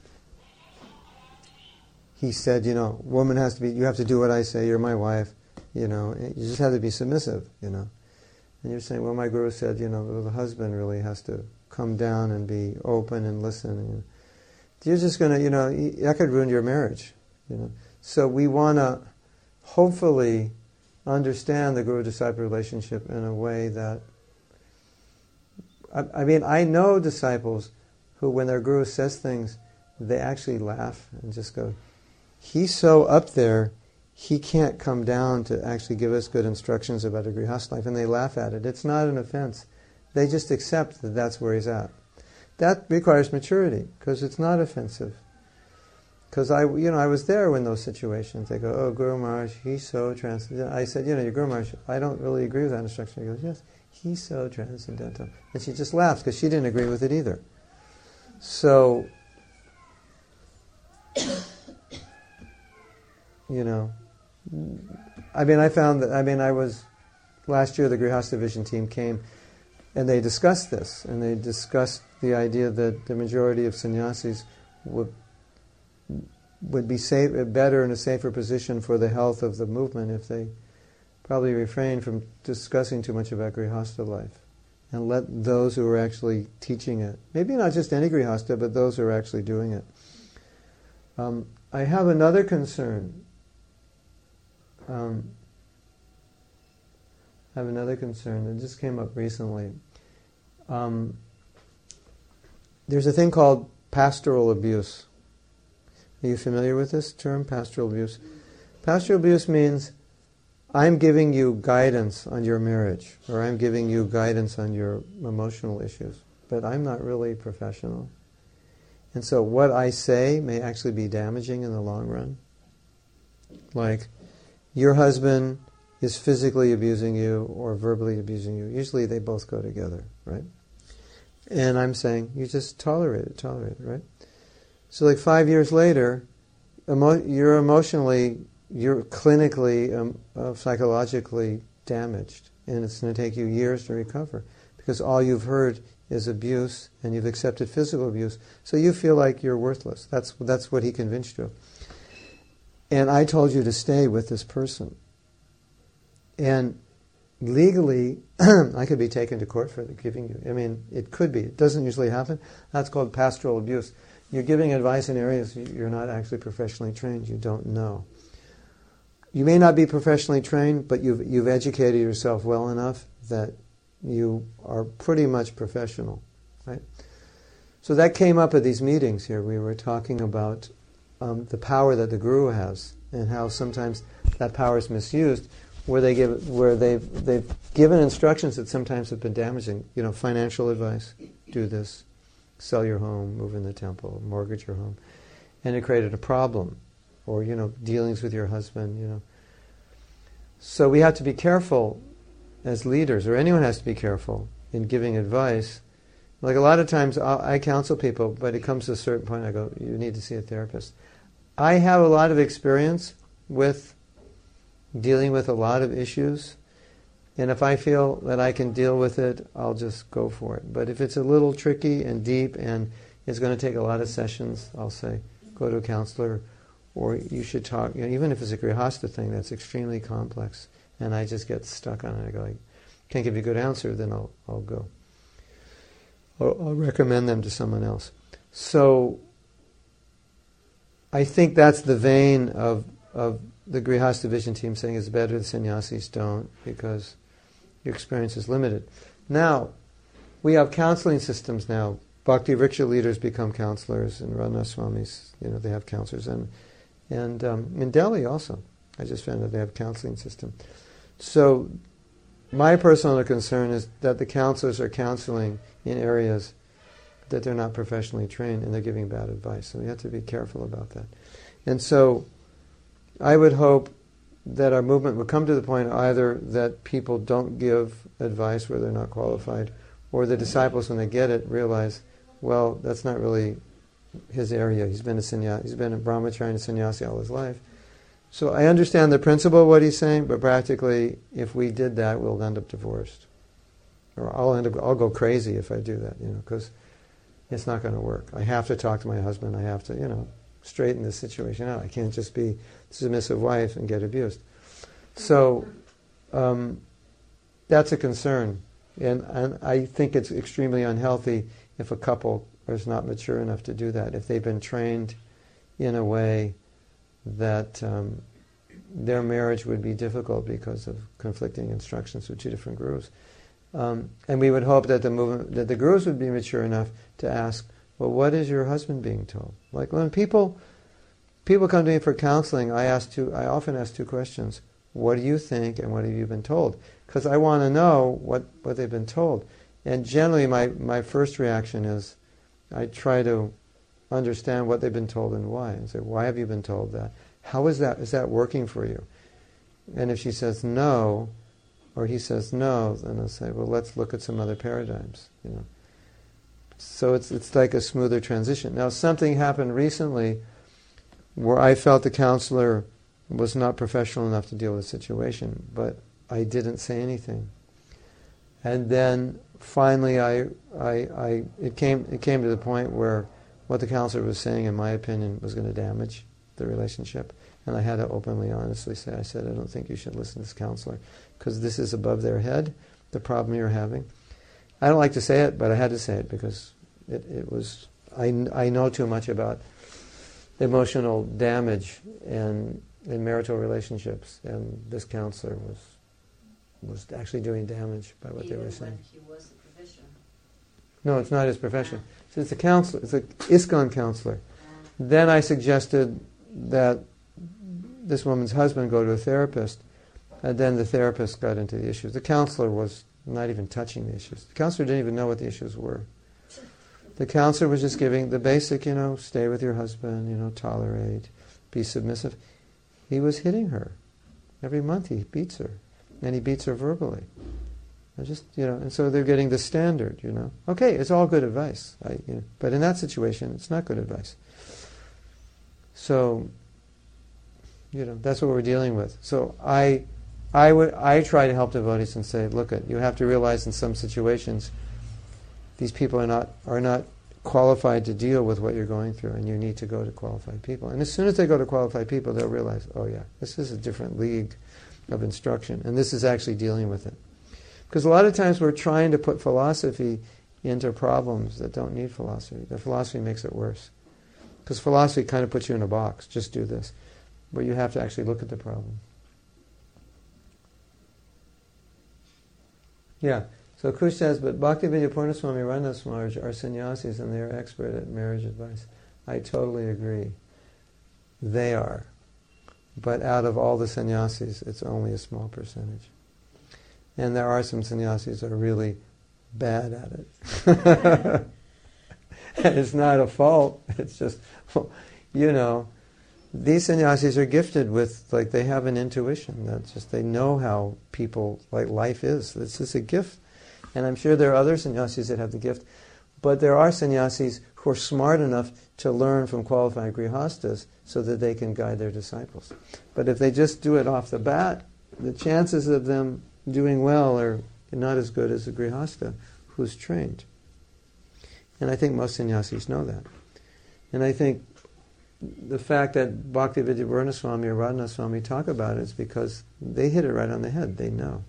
he said, woman has to be, you have to do what I say, you're my wife, you just have to be submissive, and you're saying, well, my Guru said, the husband really has to come down and be open and listen. You're just going to, that could ruin your marriage, So we want to hopefully understand the Guru-disciple relationship in a way that, I know disciples who, when their Guru says things, they actually laugh and just go, he's so up there, he can't come down to actually give us good instructions about a grihastha life, and they laugh at it. It's not an offense. They just accept that that's where he's at. That requires maturity, because it's not offensive. Because I was there in those situations. They go, "Oh, Guru Maharaj, he's so transcendental." I said, "Your Guru Maharaj, I don't really agree with that instruction." He goes, "Yes, he's so transcendental." And she just laughs, because she didn't agree with it either. So, I found that, last year the Grihastha Vision team came, and they discussed this, and they discussed the idea that the majority of sannyasis would be better in a safer position for the health of the movement if they probably refrain from discussing too much about Grihastha life, and let those who are actually teaching it, maybe not just any Grihastha, but those who are actually doing it. I have another concern. That just came up recently. There's a thing called pastoral abuse. Are you familiar with this term, pastoral abuse? Pastoral abuse means I'm giving you guidance on your marriage, or I'm giving you guidance on your emotional issues, but I'm not really professional. And so what I say may actually be damaging in the long run. Like, your husband is physically abusing you or verbally abusing you. Usually they both go together, right? And I'm saying, you just tolerate it, right? So like 5 years later, you're clinically, psychologically damaged. And it's going to take you years to recover. Because all you've heard is abuse, and you've accepted physical abuse. So you feel like you're worthless. That's what he convinced you of. And I told you to stay with this person. And legally, I could be taken to court for giving you. It could be. It doesn't usually happen. That's called pastoral abuse. You're giving advice in areas you're not actually professionally trained. You don't know. You may not be professionally trained, but you've educated yourself well enough that you are pretty much professional, right? So that came up at these meetings here. We were talking about the power that the guru has, and how sometimes that power is misused, where they've given instructions that sometimes have been damaging. Financial advice: do this, sell your home, move in the temple, mortgage your home, and it created a problem. Or dealings with your husband. So we have to be careful as leaders, or anyone has to be careful in giving advice. Like a lot of times I counsel people, but it comes to a certain point I go, you need to see a therapist. I have a lot of experience with dealing with a lot of issues, and if I feel that I can deal with it, I'll just go for it. But if it's a little tricky and deep and it's going to take a lot of sessions, I'll say, go to a counselor, or you should talk, even if it's a grihastha thing that's extremely complex, and I just get stuck on it. I go, I can't give you a good answer, then I'll go. I'll recommend them to someone else. So I think that's the vein of the Grihastha Vision team saying it's better the sannyasis don't, because your experience is limited. Now, we have counseling systems now. Bhakti Vriksha leaders become counselors, and Radhanath Swamis, they have counselors. And in Delhi also, I just found that they have a counseling system. So my personal concern is that the counselors are counseling in areas that they're not professionally trained, and they're giving bad advice. So we have to be careful about that. And so I would hope that our movement would come to the point either that people don't give advice where they're not qualified, or the disciples, when they get it, realize, well, that's not really his area. He's been a brahmachari and a sannyasi all his life. So I understand the principle of what he's saying, but practically, if we did that, we'll end up divorced. Or I'll go crazy if I do that, because it's not going to work. I have to talk to my husband. I have to, straighten this situation out. I can't just be a submissive wife and get abused. So that's a concern. And I think it's extremely unhealthy if a couple is not mature enough to do that, if they've been trained in a way that their marriage would be difficult because of conflicting instructions with two different gurus. And we would hope that the gurus would be mature enough to ask, well, what is your husband being told? Like when people people come to me for counseling, I often ask two questions. What do you think, and what have you been told? Because I want to know what they've been told. And generally my first reaction is, I try to understand what they've been told and why. And say, why have you been told that? How is that? Is that working for you? And if she says no, or he says no, then I'll say, well, let's look at some other paradigms. So it's like a smoother transition. Now, something happened recently where I felt the counselor was not professional enough to deal with the situation, but I didn't say anything. And then finally, it came to the point where what the counselor was saying, in my opinion, was going to damage the relationship. And I had to openly, honestly say, I said, I don't think you should listen to this counselor, because this is above their head, the problem you're having. I don't like to say it, but I had to say it because it was, I know too much about emotional damage and in marital relationships, and this counselor was actually doing damage by what they were saying. He was a professional. No, it's not his profession. So it's a counselor. It's an ISKCON counselor. Then I suggested that this woman's husband go to a therapist, and then the therapist got into the issues. The counselor was not even touching the issues. The counselor didn't even know what the issues were. The counselor was just giving the basic, stay with your husband, tolerate, be submissive. He was hitting her. Every month he beats her. And he beats her verbally. And so they're getting the standard, Okay, it's all good advice. But in that situation, it's not good advice. So, that's what we're dealing with. So I try to help devotees and say, look, you have to realize in some situations, these people are not qualified to deal with what you're going through, and you need to go to qualified people. And as soon as they go to qualified people, they'll realize, oh yeah, this is a different league of instruction, and this is actually dealing with it. Because a lot of times we're trying to put philosophy into problems that don't need philosophy. The philosophy makes it worse. Because philosophy kind of puts you in a box, just do this. But you have to actually look at the problem. Yeah. So Kush says, but Bhaktivedanta Purnaswami Randas Maharaj are sannyasis and they are expert at marriage advice. I totally agree. They are. But out of all the sannyasis, it's only a small percentage. And there are some sannyasis that are really bad at it. And it's not a fault. It's just, these sannyasis are gifted with, they have an intuition. That's just, they know how life is. It's just a gift. And I'm sure there are other sannyasis that have the gift. But there are sannyasis who are smart enough to learn from qualified grihastas so that they can guide their disciples. But if they just do it off the bat, the chances of them doing well are not as good as a grihasta who's trained. And I think most sannyasis know that. And I think the fact that Bhaktivedanta Purnaswami or Radhanath Swami talk about it is because they hit it right on the head. They know.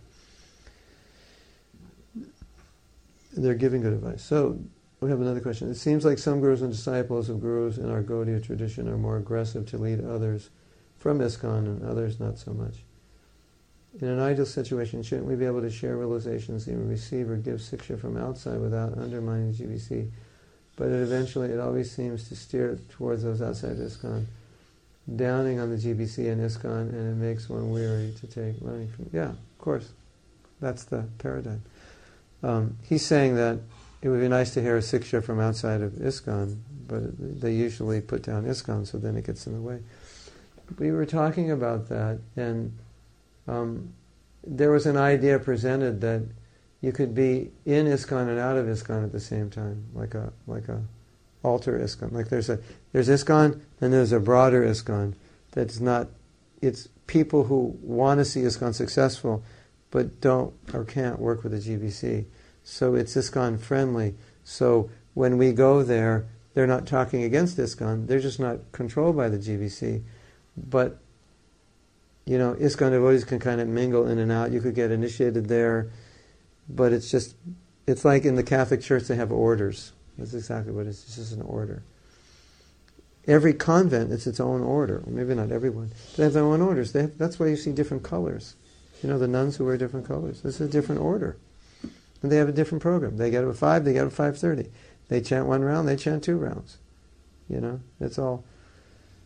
They're giving good advice. So we have another question. It seems like some gurus and disciples of gurus in our Gaudiya tradition are more aggressive to lead others from ISKCON and others not so much. In an ideal situation, shouldn't we be able to share realizations and receive or give siksha from outside without undermining GBC? But it always seems to steer towards those outside ISKCON, downing on the GBC and ISKCON, and it makes one weary to take learning from. Yeah, of course. That's the paradigm. He's saying that it would be nice to hear a siksha from outside of ISKCON, but they usually put down ISKCON, so then it gets in the way. We were talking about that, and there was an idea presented that you could be in ISKCON and out of ISKCON at the same time, like a alter ISKCON. Like there's ISKCON, and there's a broader ISKCON that's not. It's people who want to see ISKCON successful, but don't or can't work with the GBC. So it's ISKCON friendly. So when we go there, they're not talking against ISKCON. They're just not controlled by the GBC. But ISKCON devotees can kind of mingle in and out. You could get initiated there. But it's like in the Catholic Church they have orders. That's exactly what it is. It's just an order. Every convent, it's its own order. Maybe not everyone. They have their own orders. That's why you see different colors. The nuns who wear different colors. This is a different order. And they have a different program. They get up at 5, they get up at 5:30. They chant 1 round, they chant 2 rounds. It's all.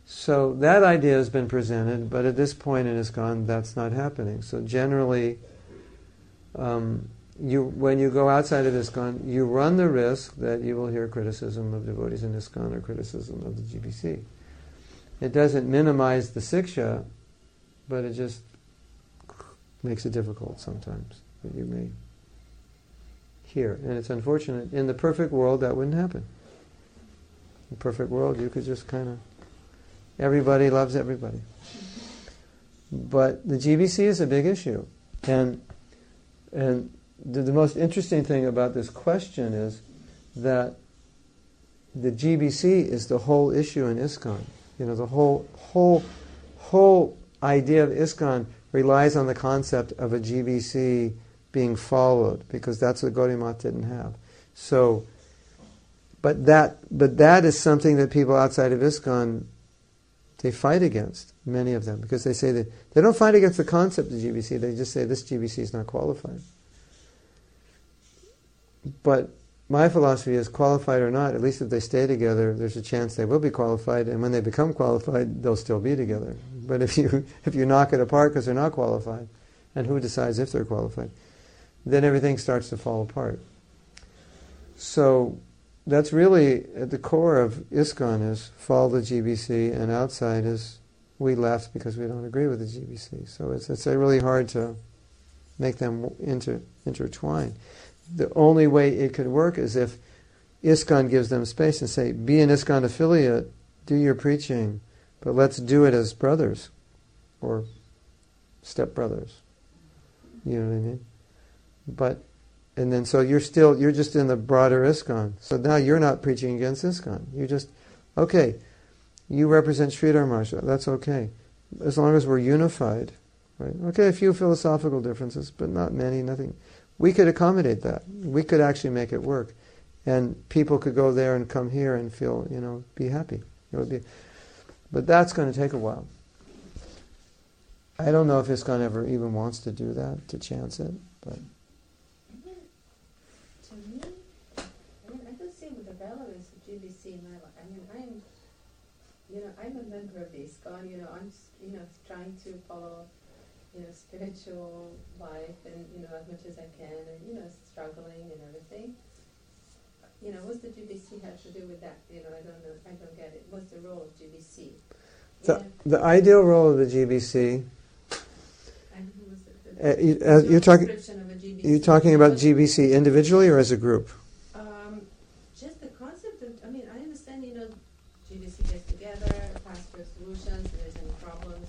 So that idea has been presented, but at this point in ISKCON, that's not happening. So generally, when you go outside of ISKCON, you run the risk that you will hear criticism of devotees in ISKCON or criticism of the GBC. It doesn't minimize the siksha, but it just makes it difficult sometimes that you may hear. And it's unfortunate. In the perfect world, that wouldn't happen. In the perfect world, you could just kind of... Everybody loves everybody. But the GBC is a big issue. And the most interesting thing about this question is that the GBC is the whole issue in ISKCON. You know, the whole idea of ISKCON relies on the concept of a GBC being followed, because that's what Gaudiya Math didn't have. So, but that is something that people outside of ISKCON, they fight against, many of them, because they say that they don't fight against the concept of GBC, they just say this GBC is not qualified. But my philosophy is, qualified or not, at least if they stay together, there's a chance they will be qualified, and when they become qualified, they'll still be together. But if you knock it apart because they're not qualified, and who decides if they're qualified, then everything starts to fall apart. So that's really at the core of ISKCON, is follow the GBC, and outside is we left because we don't agree with the GBC. So it's really hard to make them intertwine. The only way it could work is if ISKCON gives them space and say, be an ISKCON affiliate, do your preaching, but let's do it as brothers or stepbrothers. You know what I mean? And then so you're just in the broader ISKCON. So now you're not preaching against ISKCON. You just, okay, you represent Sridhar Maharaj, that's okay. As long as we're unified, right? Okay, a few philosophical differences, but not many, nothing. We could accommodate that. We could actually make it work. And people could go there and come here and feel, be happy. But that's going to take a while. I don't know if ISKCON ever even wants to do that, to chance it, but... To me, I don't see the relevance of GBC in my life. I'm a member of the ISKCON, I'm trying to follow spiritual life and, as much as I can, and, struggling and everything. What's the GBC have to do with that? I don't get it. What's the role of GBC? The ideal role of the GBC... You're talking about GBC individually or as a group? Just the concept of, I understand, GBC gets together, pass for solutions, if there's any problems,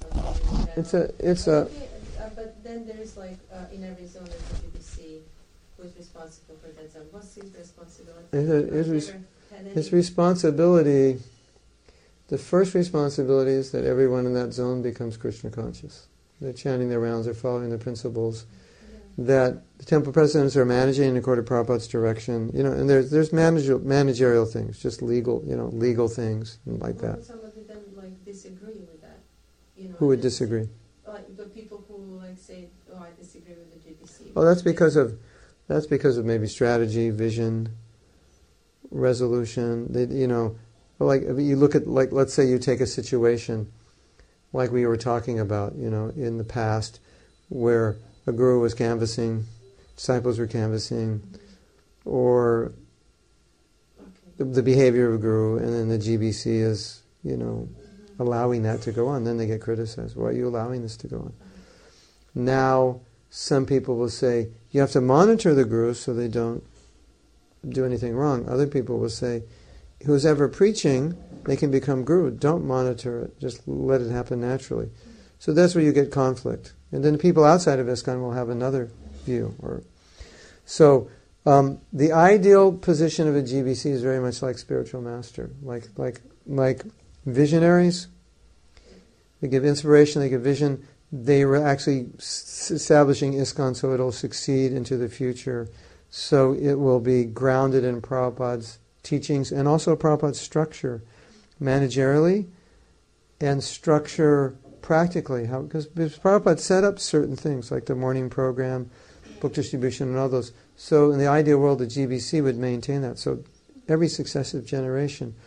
but then there's in every zone there's a GBC who's responsible for that zone. What's his responsibility? His responsibility, the first responsibility is that everyone in that zone becomes Krishna conscious. They're chanting their rounds, they're following the principles. Yeah. That the temple presidents are managing in accordance with Prabhupada's direction, and there's managerial things, just legal things and like that. Some of them disagree with that. Who would disagree? The people who say, "Oh, I disagree with the GBC." Oh, that's because of maybe strategy, vision, resolution. You look at let's say you take a situation like we were talking about, in the past, where a guru was canvassing, disciples were canvassing, or the behavior of a guru, and then the GBC is, allowing that to go on. Then they get criticized. Why are you allowing this to go on? Now, some people will say, you have to monitor the guru so they don't do anything wrong. Other people will say, who's ever preaching, they can become guru. Don't monitor it. Just let it happen naturally. So that's where you get conflict. And then the people outside of ISKCON will have another view. So the ideal position of a GBC is very much like spiritual master, like visionaries. They give inspiration, they give vision. They were actually establishing ISKCON so it'll succeed into the future. So it will be grounded in Prabhupada's teachings and also Prabhupada's structure, managerially, and structure practically. Because Prabhupada set up certain things like the morning program, book distribution, and all those. So in the ideal world, the GBC would maintain that. So every successive generation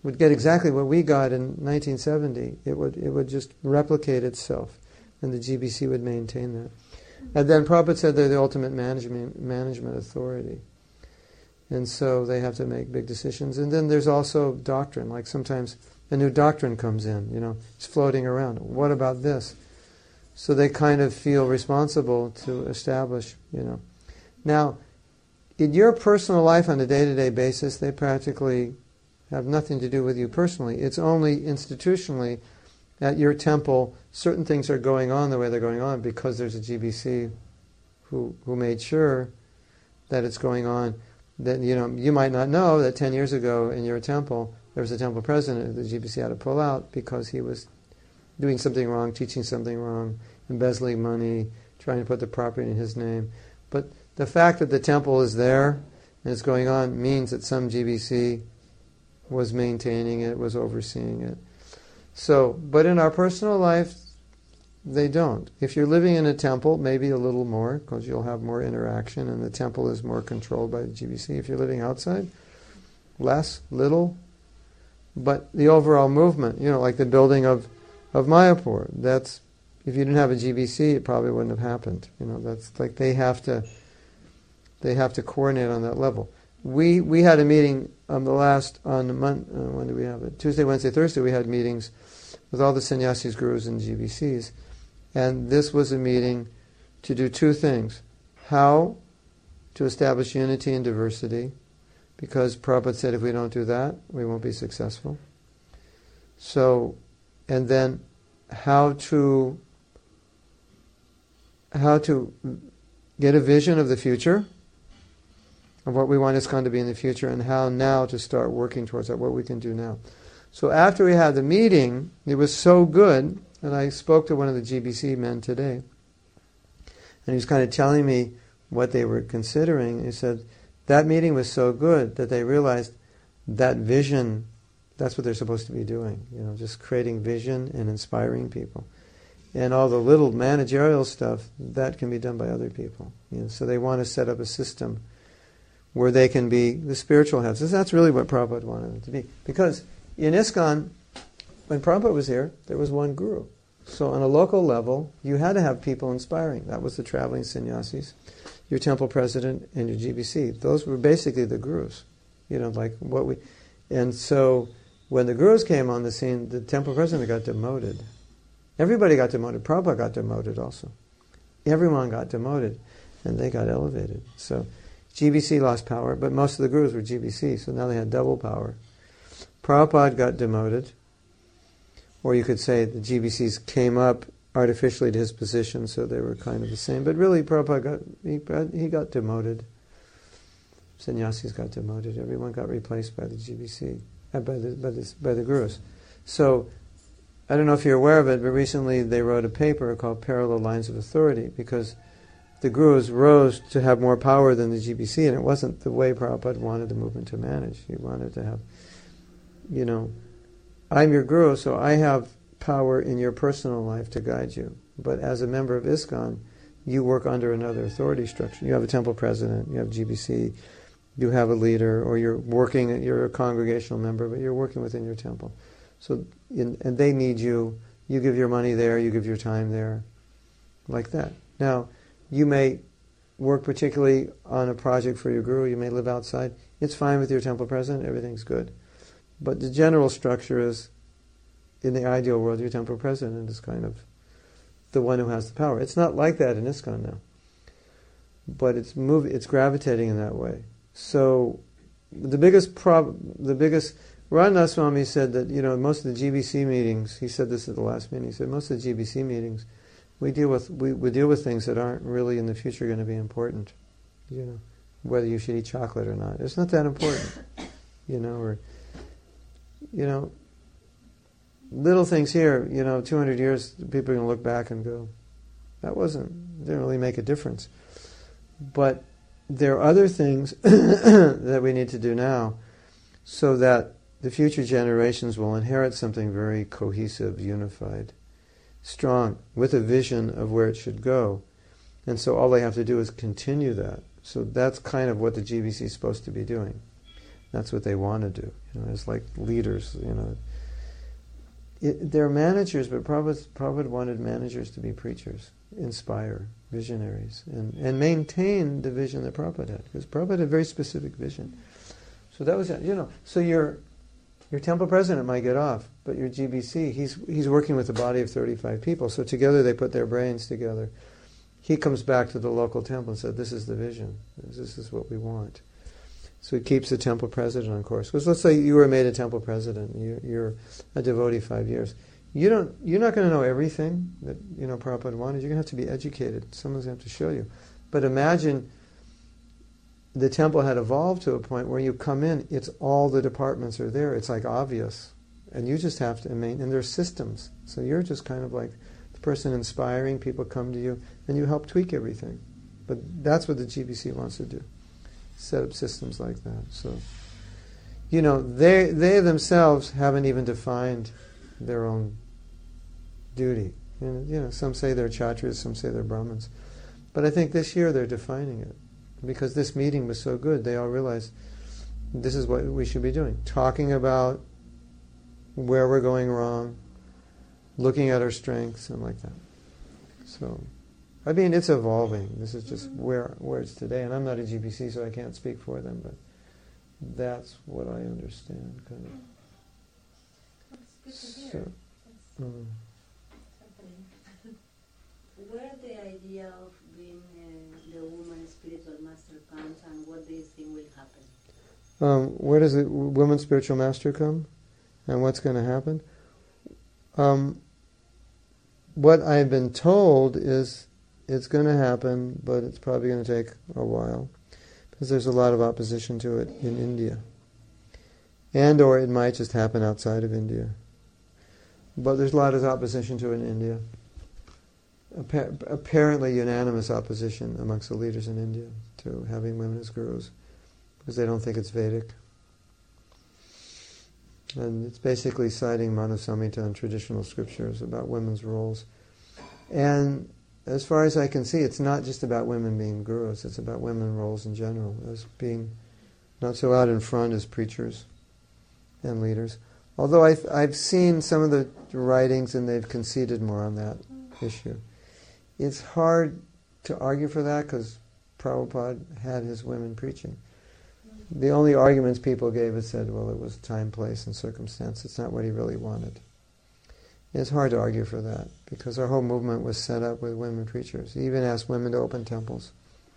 would get exactly what we got in 1970. It would just replicate itself, and the GBC would maintain that. And then Prabhupada said they're the ultimate management authority. And so they have to make big decisions. And then there's also doctrine. Like sometimes a new doctrine comes in, it's floating around. What about this? So they kind of feel responsible to establish, Now, in your personal life on a day-to-day basis, they practically have nothing to do with you personally. It's only institutionally at your temple, certain things are going on the way they're going on because there's a GBC who made sure that it's going on. That you might not know that 10 years ago in your temple there was a temple president the GBC had to pull out because he was doing something wrong, teaching something wrong, embezzling money, trying to put the property in his name. But the fact that the temple is there and it's going on means that some GBC was maintaining it, was overseeing it. So, but in our personal life, they don't. If you're living in a temple, maybe a little more, because you'll have more interaction and the temple is more controlled by the GBC. If you're living outside, less, little. But the overall movement, like the building of Mayapur, that's, if you didn't have a GBC, it probably wouldn't have happened. That's like they have to coordinate on that level. We had a meeting when did we have it? Tuesday, Wednesday, Thursday, we had meetings with all the sannyasis, gurus, and GBCs. And this was a meeting to do two things. How to establish unity and diversity, because Prabhupada said if we don't do that, we won't be successful. So, and then how to get a vision of the future, of what we want ISKCON to be in the future, and how now to start working towards that, what we can do now. So after we had the meeting, it was so good, and I spoke to one of the GBC men today, and he was kind of telling me what they were considering. He said, that meeting was so good that they realized that vision, that's what they're supposed to be doing, just creating vision and inspiring people. And all the little managerial stuff, that can be done by other people. So they want to set up a system where they can be the spiritual heads. That's really what Prabhupada wanted them to be. Because in ISKCON, when Prabhupada was here, there was one guru. So on a local level, you had to have people inspiring. That was the traveling sannyasis, your temple president, and your GBC. Those were basically the gurus. And so when the gurus came on the scene, the temple president got demoted. Everybody got demoted. Prabhupada got demoted also. Everyone got demoted, and they got elevated. So GBC lost power, but most of the gurus were GBC, so now they had double power. Prabhupada got demoted, or you could say the GBCs came up artificially to his position, so they were kind of the same. But really, Prabhupada got demoted. Sannyasis got demoted. Everyone got replaced by the GBC, by the gurus. So I don't know if you're aware of it, but recently they wrote a paper called Parallel Lines of Authority, because the gurus rose to have more power than the GBC, and it wasn't the way Prabhupada wanted the movement to manage. He wanted to have, I'm your guru, so I have power in your personal life to guide you. But as a member of ISKCON, you work under another authority structure. You have a temple president, you have GBC, you have a leader, or you're a congregational member, but you're working within your temple. So, and they need you. You give your money there, you give your time there, like that. Now, you may work particularly on a project for your guru, you may live outside. It's fine with your temple president, everything's good. But the general structure is, in the ideal world, your temple president is kind of the one who has the power. It's not like that in ISKCON now. But it's gravitating in that way. So the biggest Radhanath Swami said that, most of the GBC meetings, he said this at the last meeting, he said most of the GBC meetings, we deal with things that aren't really in the future going to be important. Whether you should eat chocolate or not. It's not that important. Little things here, 200 years, people are going to look back and go, didn't really make a difference. But there are other things that we need to do now so that the future generations will inherit something very cohesive, unified, strong, with a vision of where it should go. And so all they have to do is continue that. So that's kind of what the GBC is supposed to be doing. That's what they want to do. As like leaders. They're managers, but Prabhupada wanted managers to be preachers, inspire, visionaries, and maintain the vision that Prabhupada had, because Prabhupada had a very specific vision. So that was it. So your temple president might get off, but your GBC, he's working with a body of 35 people. So together they put their brains together. He comes back to the local temple and said, "This is the vision. This is what we want." So it keeps the temple president on course. Because let's say you were made a temple president, you're a devotee 5 years. You're not going to know everything that Prabhupada wanted. You're going to have to be educated. Someone's going to have to show you. But imagine the temple had evolved to a point where you come in, it's all the departments are there. It's like obvious, and you just have to and there's systems. So you're just kind of like the person inspiring. People come to you, and you help tweak everything. But that's what the GBC wants to do. Set up systems like that. So, they themselves haven't even defined their own duty. And, some say they're Kshatriyas, some say they're Brahmins. But I think this year they're defining it. Because this meeting was so good, they all realized this is what we should be doing. Talking about where we're going wrong, looking at our strengths, and like that. So, it's evolving. This is just where it's today. And I'm not a GBC, so I can't speak for them, but that's what I understand, kind of. That's good to hear. So, Where the idea of being the woman spiritual master comes, and what do you think will happen? Where does the woman spiritual master come? And what's going to happen? What I've been told is it's going to happen, but it's probably going to take a while, because there's a lot of opposition to it in India. Or it might just happen outside of India. But there's a lot of opposition to it in India. Apparently unanimous opposition amongst the leaders in India to having women as gurus, because they don't think it's Vedic. And it's basically citing Manu Samhita and traditional scriptures about women's roles. And as far as I can see, it's not just about women being gurus, it's about women roles in general, as being not so out in front as preachers and leaders. Although I've seen some of the writings and they've conceded more on that issue. It's hard to argue for that because Prabhupada had his women preaching. The only arguments people gave is said, well, it was time, place, and circumstance. It's not what he really wanted. It's hard to argue for that because our whole movement was set up with women preachers. He even asked women to open temples.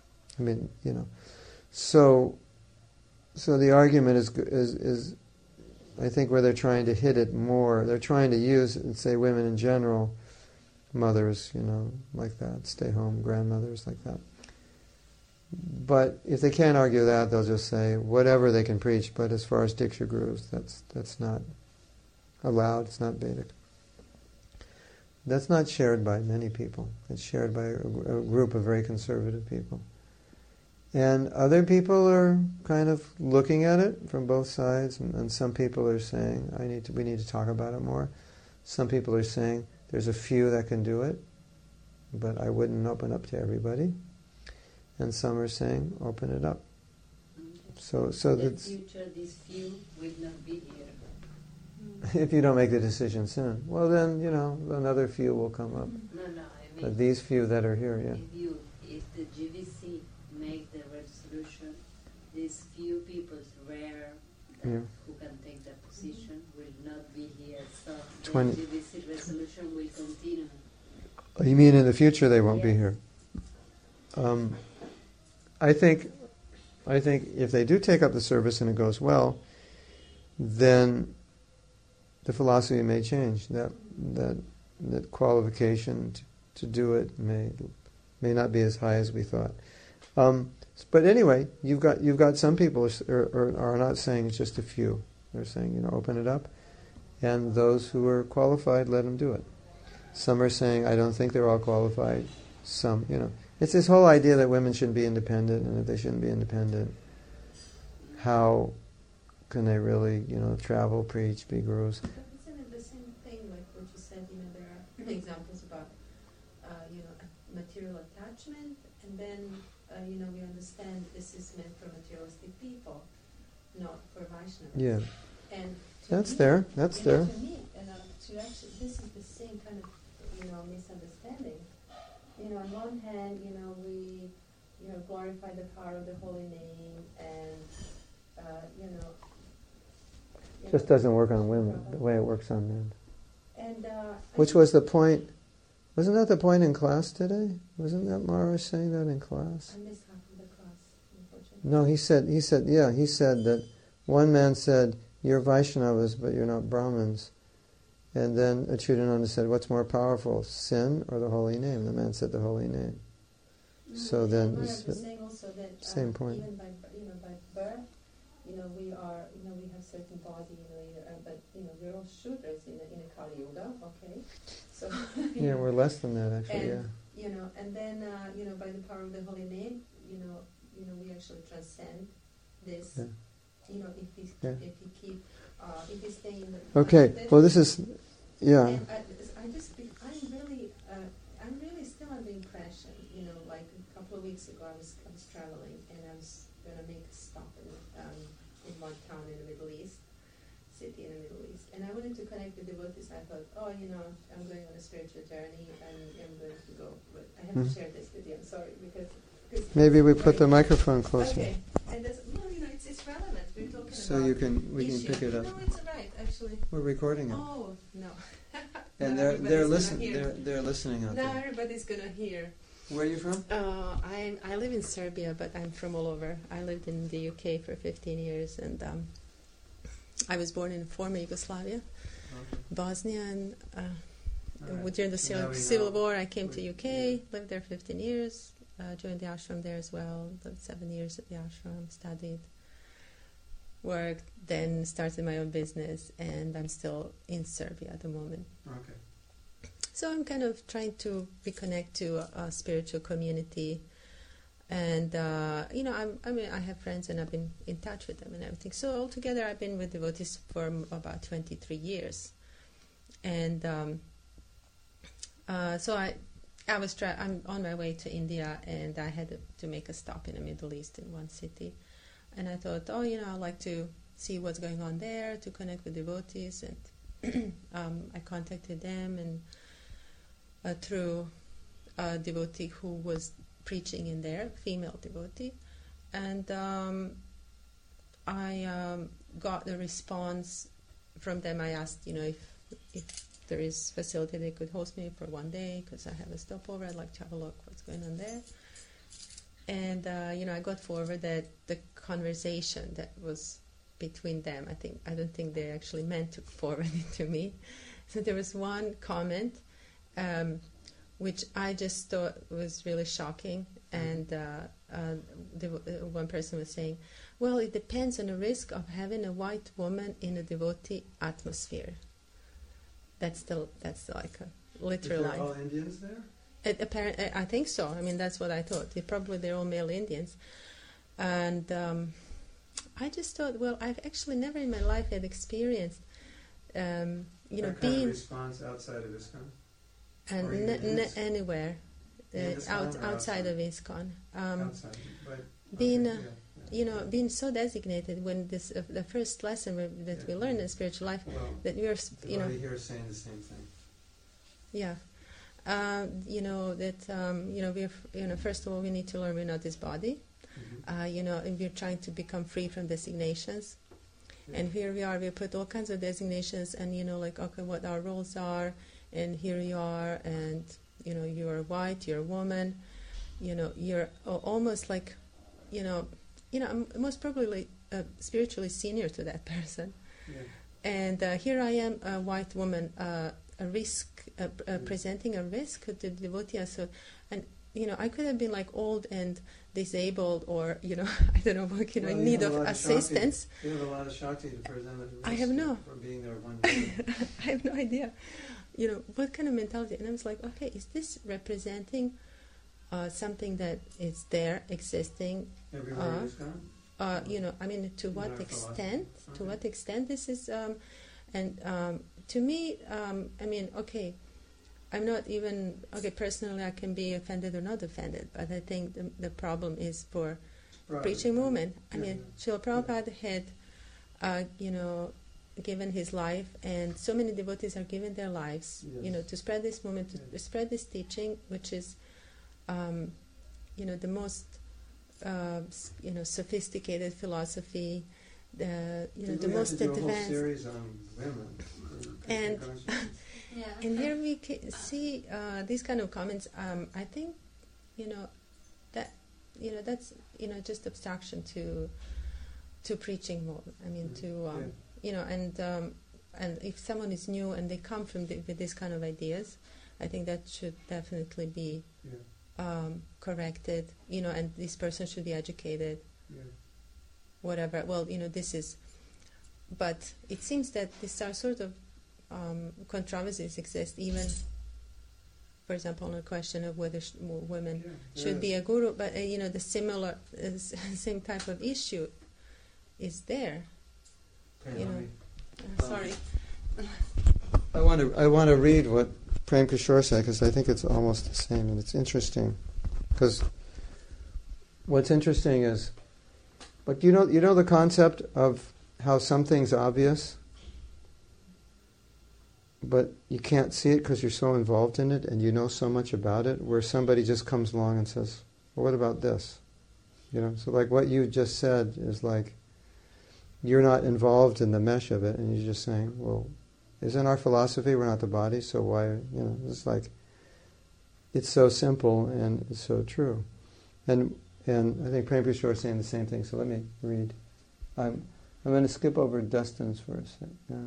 So the argument is I think where they're trying to hit it more, they're trying to use, say, women in general, mothers, like that, stay home, grandmothers, like that. But if they can't argue that, they'll just say whatever they can preach, but as far as Diksha gurus, that's not allowed, it's not Vedic. That's not shared by many people. It's shared by a group of very conservative people. And other people are kind of looking at it from both sides, and some people are saying, we need to talk about it more. Some people are saying, there's a few that can do it, but I wouldn't open up to everybody. And some are saying, open it up. So in the future, these few will not be here. If you don't make the decision soon, well then, another few will come up. No, I mean, but these few that are here, yeah. If the GBC make the resolution, these few people, rare, who can take that position, will not be here. So the GBC resolution will continue. You mean in the future they won't be here? I think if they do take up the service and it goes well, then the philosophy may change. That qualification to do it may not be as high as we thought. But anyway, you've got some people are not saying it's just a few. They're saying open it up, and those who are qualified, let them do it. Some are saying I don't think they're all qualified. Some it's this whole idea that women shouldn't be independent, and if they shouldn't be independent, how can they really, travel, preach, be gurus? But isn't it the same thing, like what you said, there are examples about, material attachment, and then, we understand this is meant for materialistic people. not for Vaishnavas. Yeah. And That's me, there. That's you know, there. To me, to actually, this is the same kind of, misunderstanding. On one hand, we, glorify the power of the holy name, and, Just doesn't work on women the way it works on men. And Which was the point? Wasn't that the point in class today? Wasn't that Maharaj saying that in class? I missed half of the class, unfortunately. No, he said that one man said, "You're Vaishnavas, but you're not Brahmins." And then Achyutananda said, "What's more powerful, sin or the holy name?" The man said, "The holy name." So then, Maharaj was saying also that same point. even by birth, we are, we have certain body, but we're all Shudras in a Kali Yuga, okay? So Yeah, we're less than that actually. and, Yeah. And then by the power of the holy name, we actually transcend this. Yeah. If we stay in the Okay. Well, this is, yeah. And I'm really still under the impression, like a couple of weeks ago, I was traveling, and I was going to make a stop in one town in the Middle East, city in the Middle East, and I wanted to connect with devotees. I thought, I'm going on a spiritual journey, and I'm going to go. But I have to share this with you. I'm sorry because Maybe we put the microphone closer. Okay, and it's relevant. We're talking So about we can pick it up. No, it's all right, actually. We're recording it. Oh no. And Now they're everybody's gonna hear. they're listening out Now there. everybody's gonna hear. Where are you from? I live in Serbia, but I'm from all over. I lived in the UK for 15 years, and I was born in former Yugoslavia, Bosnia, and during the Civil War, I came to UK, lived there 15 years, joined the ashram there as well, lived 7 years at the ashram, studied, worked, then started my own business, and I'm still in Serbia at the moment. Okay. So I'm kind of trying to reconnect to a spiritual community, and I have friends, and I've been in touch with them and everything. So altogether, I've been with devotees for about 23 years, and so I'm on my way to India, and I had to make a stop in the Middle East in one city, and I thought, I'd like to see what's going on there, to connect with devotees, and I contacted them, and through a devotee who was preaching in there, female devotee, and I got a response from them. I asked, if there is facility they could host me for one day, because I have a stopover. I'd like to have a look what's going on there. And I got forward that the conversation that was between them, I don't think they actually meant to forward it to me. So there was one comment which I just thought was really shocking, and one person was saying, well, it depends on the risk of having a white woman in a devotee atmosphere. That's like a literal line. All Indians there? I think so. I mean, that's what I thought. They're all male Indians. And I just thought, well, I've actually never in my life had experienced, that being... kind of response outside of ISKCON? And anywhere outside of ISKCON. Being so designated when the first lesson that we learned in spiritual life, that we are, here saying the same thing. Yeah. We're, first of all, we need to learn we're not this body. Mm-hmm. And we're trying to become free from designations. Yeah. And here we are, we put all kinds of designations, and what our roles are, and here you are, and you're white, you're a woman, you're almost like, I'm most probably spiritually senior to that person. Yeah. And here I am, a white woman, a risk, presenting a risk to the devotee. So, and I could have been like old and disabled, or I don't know, in need of assistance. You have a lot of Shakti to present as a risk. I have no. For being there one day. I have no idea. What kind of mentality? And I was like, okay, is this representing something that is there, existing? Everywhere it's gone? To what extent? Okay. To what extent this is? To me, I'm not even, personally I can be offended or not offended, but I think the problem is for preaching movement. Srila Prabhupada had given his life, and so many devotees are giving their lives, to spread this movement, to spread this teaching, which is, the most, sophisticated philosophy, the most advanced. A whole series on women. And and here we see these kind of comments. I think, that's just abstraction to preaching more. I mean, and if someone is new and they come with these kind of ideas, I think that should definitely be corrected. And this person should be educated. Whatever. Well, this is. But it seems that these are sort of controversies exist, even, for example, on the question of whether women should be a guru. But the similar, same type of issue is there. Sorry. I want to read what Prem Kishore said, because I think it's almost the same, and it's interesting. Because what's interesting is, but you know the concept of how something's obvious, but you can't see it because you're so involved in it and you know so much about it, where somebody just comes along and says, well, what about this? So like what you just said is like, you're not involved in the mesh of it, and you're just saying, well, isn't our philosophy we're not the body, so why, it's like, it's so simple and it's so true. And I think Prem Kishore is saying the same thing, so let me read. I'm going to skip over Dustin's for a second. Yeah.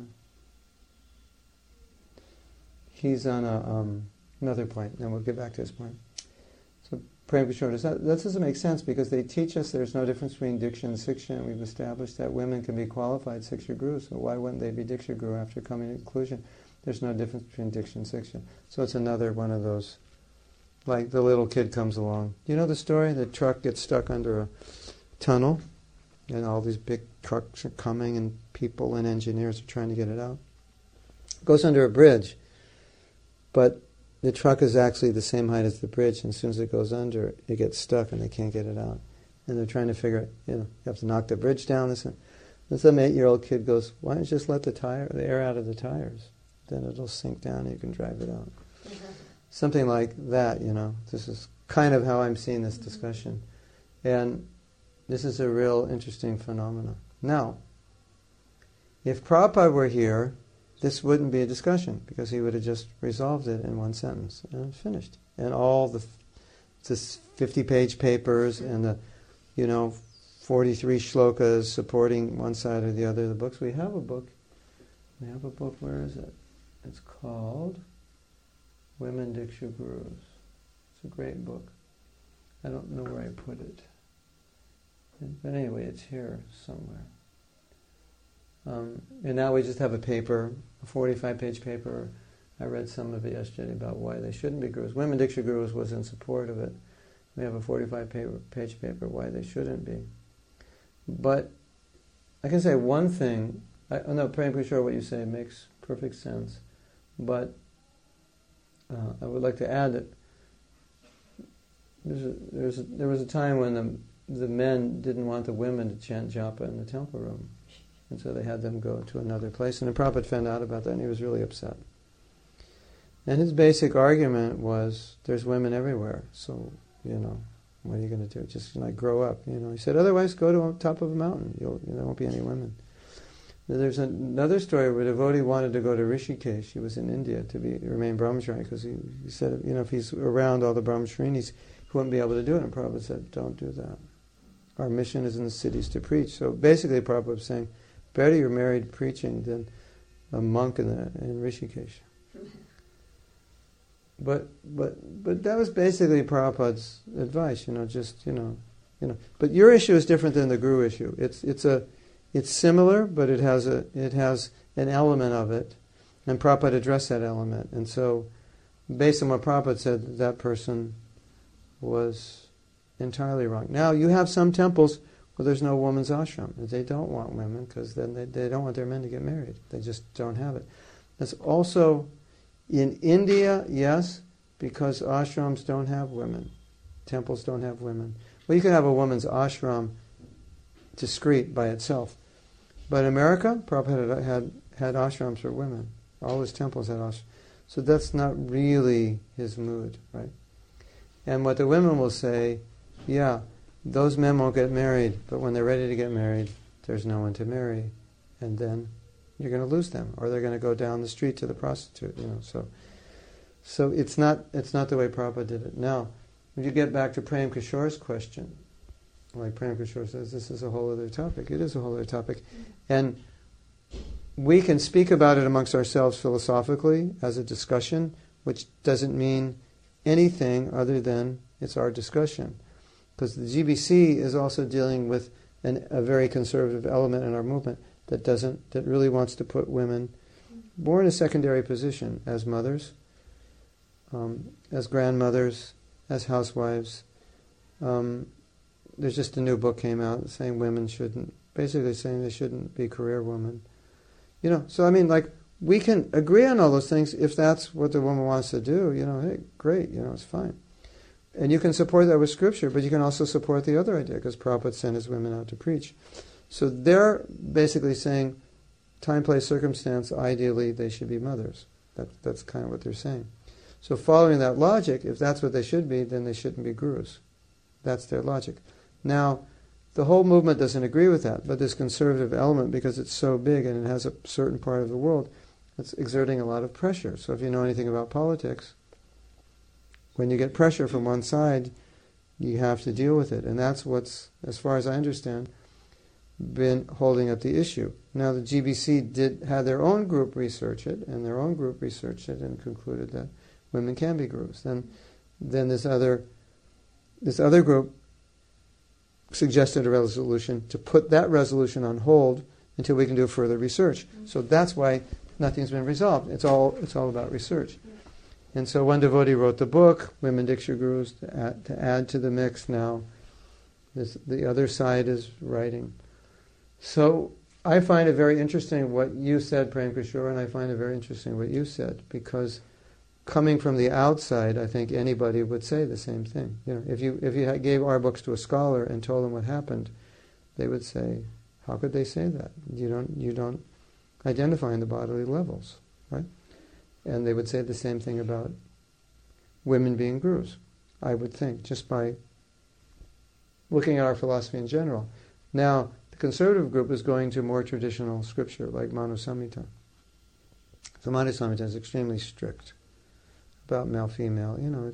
He's on another point, and we'll get back to his point. So Prem Kishore, that doesn't make sense, because they teach us there's no difference between Diksha and Siksha, and we've established that women can be qualified Siksha gurus, so why wouldn't they be Diksha guru after coming to the conclusion there's no difference between Diksha and Siksha? So it's another one of those, like the little kid comes along. You know the story? The truck gets stuck under a tunnel, and all these big trucks are coming, and people and engineers are trying to get it out. It goes under a bridge, but the truck is actually the same height as the bridge, and as soon as it goes under, it gets stuck and they can't get it out. And they're trying to figure out, you have to knock the bridge down. Some 8-year-old kid goes, why don't you just let the air out of the tires? Then it'll sink down and you can drive it out. Something like that, This is kind of how I'm seeing this discussion. And this is a real interesting phenomenon. Now, if Prabhupada were here, this wouldn't be a discussion, because he would have just resolved it in one sentence and finished. And all the 50-page papers and the 43 shlokas supporting one side or the other of the books. We have a book. Where is it? It's called Women Diksha Gurus. It's a great book. I don't know where I put it. But anyway, it's here somewhere. And now we just have a paper, a 45-page paper. I read some of it yesterday about why they shouldn't be gurus. Women Diksha Gurus was in support of it. We have a 45-page paper why they shouldn't be. But I can say one thing. I'm not pretty sure what you say makes perfect sense. But I would like to add that there was a time when the men didn't want the women to chant japa in the temple room. And so they had them go to another place. And the Prabhupada found out about that, and he was really upset. And his basic argument was, there's women everywhere, so, what are you going to do? Just grow up, He said, otherwise go to the top of a mountain. There won't be any women. There's another story where a devotee wanted to go to Rishikesh. He was in India to remain brahmachari, because he said, if he's around all the brahmacharinis, he wouldn't be able to do it. And Prabhupada said, don't do that. Our mission is in the cities to preach. So basically Prabhupada was saying, better you're married preaching than a monk in Rishikesh. But that was basically Prabhupada's advice, But your issue is different than the guru issue. It's similar, but it has an element of it, and Prabhupada addressed that element. And so, based on what Prabhupada said, that person was entirely wrong. Now, you have some temples where there's no woman's ashram. They don't want women, because then they don't want their men to get married. They just don't have it. That's also in India, yes, because ashrams don't have women. Temples don't have women. Well, you can have a woman's ashram discrete by itself. But in America, Prabhupada had ashrams for women. All his temples had ashrams. So that's not really his mood, right? And what the women will say, yeah, those men won't get married, but when they're ready to get married, there's no one to marry. And then you're going to lose them, or they're going to go down the street to the prostitute, So it's not the way Prabhupada did it. Now, when you get back to Prem Kishore's question, like Prem Kishore says, this is a whole other topic. It is a whole other topic. And we can speak about it amongst ourselves philosophically as a discussion, which doesn't mean anything other than it's our discussion. Because the GBC is also dealing with a very conservative element in our movement that really wants to put women more in a secondary position as mothers, as grandmothers, as housewives. There's just a new book came out saying women basically saying they shouldn't be career women. So I mean, we can agree on all those things if that's what the woman wants to do. Hey, great, it's fine. And you can support that with scripture, but you can also support the other idea, because Prabhupada sent his women out to preach. So they're basically saying, time, place, circumstance, ideally they should be mothers. That's kind of what they're saying. So following that logic, if that's what they should be, then they shouldn't be gurus. That's their logic. Now, the whole movement doesn't agree with that, but this conservative element, because it's so big and it has a certain part of the world, it's exerting a lot of pressure. So if you know anything about politics, when you get pressure from one side, you have to deal with it. And that's what's, as far as I understand, been holding up the issue. Now the GBC had their own group research it, and their own group researched it and concluded that women can be gurus. Then this other group suggested a resolution to put that resolution on hold until we can do further research. So that's why nothing's been resolved. It's all about research. And so one devotee wrote the book, Women Diksha Gurus, to add to the mix now. The other side is writing. So I find it very interesting what you said, Prem Kishore, and I find it very interesting what you said, because coming from the outside, I think anybody would say the same thing. If you gave our books to a scholar and told them what happened, they would say, how could they say that? You don't identify in the bodily levels, right? And they would say the same thing about women being gurus, I would think, just by looking at our philosophy in general. Now, the conservative group is going to more traditional scripture, like Manu Samhita. So Manu Samhita is extremely strict about male-female.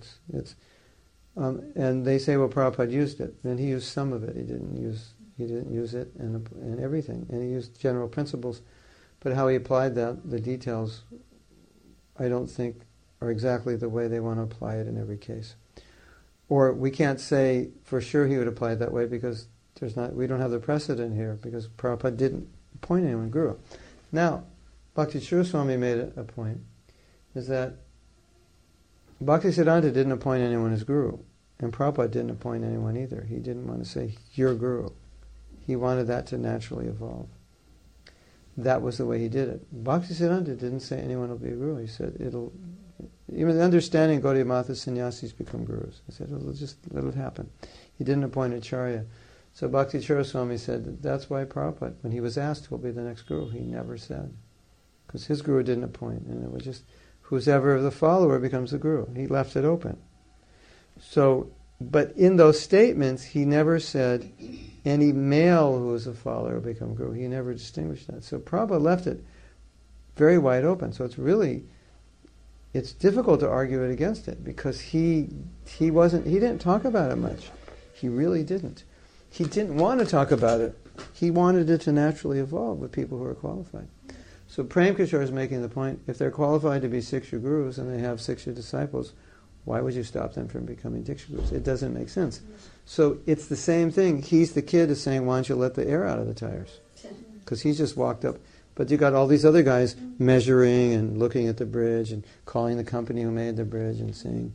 And they say, well, Prabhupada used it, and he used some of it. He didn't use it in everything, and he used general principles. But how he applied that, the details, I don't think are exactly the way they want to apply it in every case. Or we can't say for sure he would apply it that way, because we don't have the precedent here, because Prabhupada didn't appoint anyone guru. Now, Bhaktisiddhanta Swami made a point, is that Bhaktisiddhanta didn't appoint anyone as guru, and Prabhupada didn't appoint anyone either. He didn't want to say, you're guru. He wanted that to naturally evolve. That was the way he did it. Bhaktisiddhanta didn't say anyone will be a guru. He said even the understanding Gaudiya Matha sannyasis become gurus. He said, just let it happen. He didn't appoint acharya. So Bhakti Swami said that's why Prabhupada, when he was asked who will be the next guru, he never said. Because his guru didn't appoint, and it was just who's ever the follower becomes the guru. He left it open. So, but in those statements, he never said any male who is a follower will become guru. He never distinguished that. So Prabhupada left it very wide open. So it's difficult to argue it against it, because he didn't talk about it much. He really didn't. He didn't want to talk about it. He wanted it to naturally evolve with people who are qualified. So Prem Kishore is making the point, if they're qualified to be Siksha gurus and they have Siksha disciples, why would you stop them from becoming Diksha gurus? It doesn't make sense. So it's the same thing. He's the kid is saying, why don't you let the air out of the tires? Because he's just walked up. But you got all these other guys measuring and looking at the bridge and calling the company who made the bridge and saying,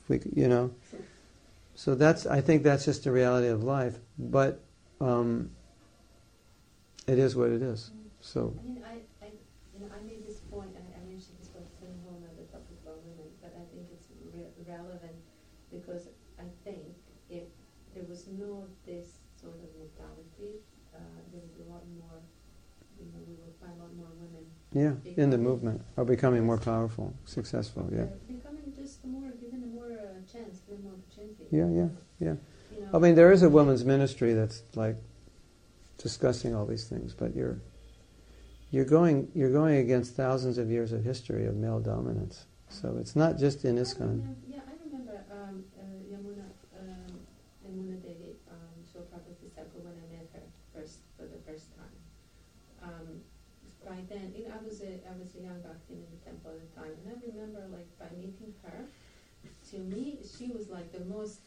So I think that's just the reality of life. But it is what it is. So. I made this point, I mentioned this about sitting home on the topic about women, but I think it's relevant, because I think if there was no this sort of mentality, there would be a lot more we will find a lot more women. Yeah, in the movement, are becoming more powerful, successful. Yeah. Becoming just given a more chance, given more opportunity. Yeah. I mean, there is a women's ministry that's like discussing all these things, but you're going against thousands of years of history of male dominance. So it's not just in ISKCON. I remember Yamuna Devi, Srila Prabhupada's disciple, when I met her for the first time. By then, I was a young bhaktin in the temple at the time, and I remember, like, by meeting her, to me, she was like the most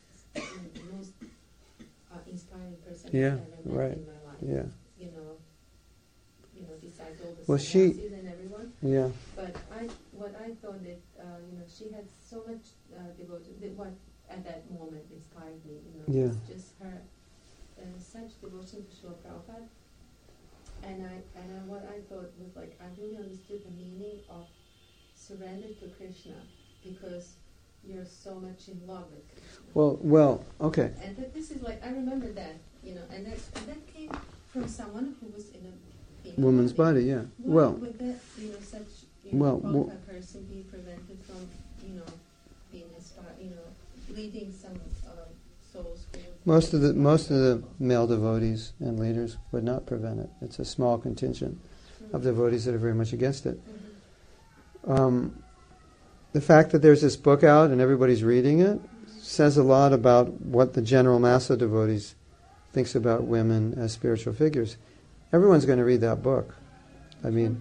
inspiring person I've ever met in my life. Yeah. Besides all the Well, sannyasis and everyone. Yeah. But what I thought that she had so much devotion. What at that moment inspired me. Yeah. Just her such devotion to Srila Prabhupada. And what I thought was, like, I really understood the meaning of surrender to Krishna, because you're so much in love with Krishna. Well, okay. And that this is like, I remember that, and that came from someone who was in a Woman's body, yeah. Why would that, such qualified person be prevented from, being inspired, leading some souls? Most of the male devotees and leaders would not prevent it. It's a small contingent of devotees that are very much against it. Mm-hmm. The fact that there's this book out and everybody's reading it says a lot about what the general mass of devotees thinks about women as spiritual figures. Everyone's going to read that book. I mean,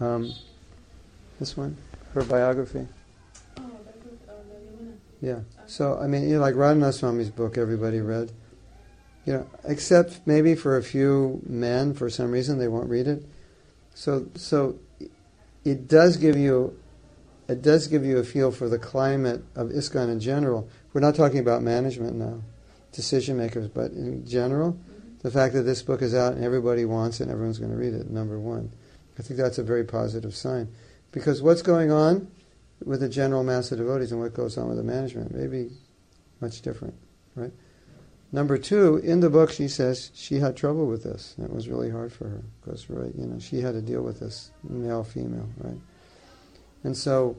this one, her biography. Oh, that book, Yamuna. Yeah. So, I mean, like Radhanath Swami's book, everybody read. Except maybe for a few men, for some reason, they won't read it. So it does give you a feel for the climate of ISKCON in general. We're not talking about management now, decision makers, but in general, the fact that this book is out and everybody wants it and everyone's going to read it, number one. I think that's a very positive sign. Because what's going on with the general mass of devotees and what goes on with the management may be much different, right? Number two, in the book she says she had trouble with this. And it was really hard for her because, she had to deal with this male-female, right? And so,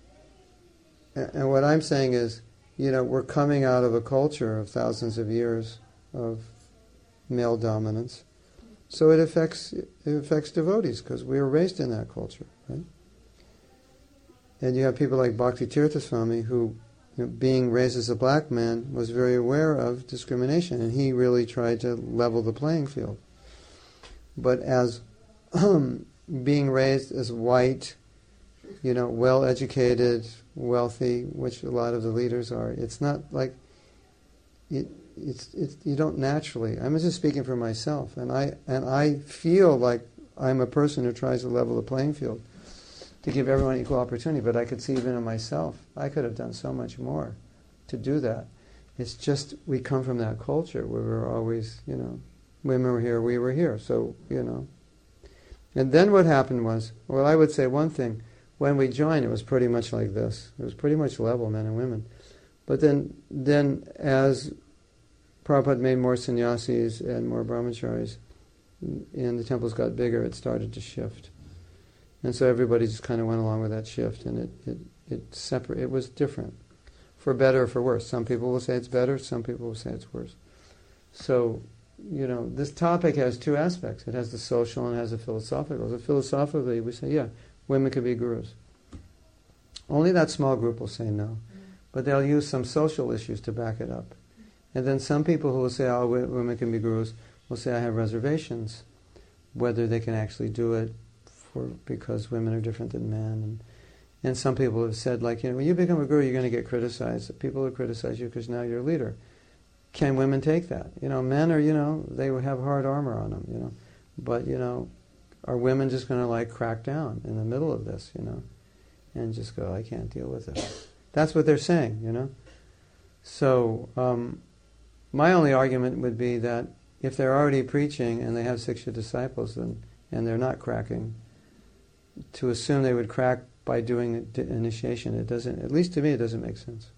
and what I'm saying is, we're coming out of a culture of thousands of years of male dominance. So it affects devotees because we were raised in that culture, right? And you have people like Bhakti Tirtha Swami who, being raised as a black man, was very aware of discrimination, and he really tried to level the playing field. But as being raised as white, well-educated, wealthy, which a lot of the leaders are, it's not like you don't naturally. I'm just speaking for myself, and I feel like I'm a person who tries to level the playing field to give everyone equal opportunity. But I could see even in myself, I could have done so much more to do that. It's just we come from that culture where we're always, women were here, we were here. So and then what happened was, well, I would say one thing. When we joined, it was pretty much like this. It was pretty much level, men and women. But then as Prabhupada made more sannyasis and more brahmacharis, and the temples got bigger, it started to shift. And so everybody just kind of went along with that shift, and it was different, for better or for worse. Some people will say it's better, some people will say it's worse. So, this topic has two aspects. It has the social and it has the philosophical. So philosophically, we say, yeah, women could be gurus. Only that small group will say no. But they'll use some social issues to back it up. And then some people who will say, oh, women can be gurus, will say, I have reservations, whether they can actually do it because women are different than men. And some people have said, like, when you become a guru, you're going to get criticized. People will criticize you because now you're a leader. Can women take that? Men are, they have hard armor on them, But, are women just going to, crack down in the middle of this, and just go, I can't deal with it? That's what they're saying, So, my only argument would be that if they're already preaching and they have Siksha disciples and they're not cracking, to assume they would crack by doing initiation, it doesn't, at least to me, it doesn't make sense.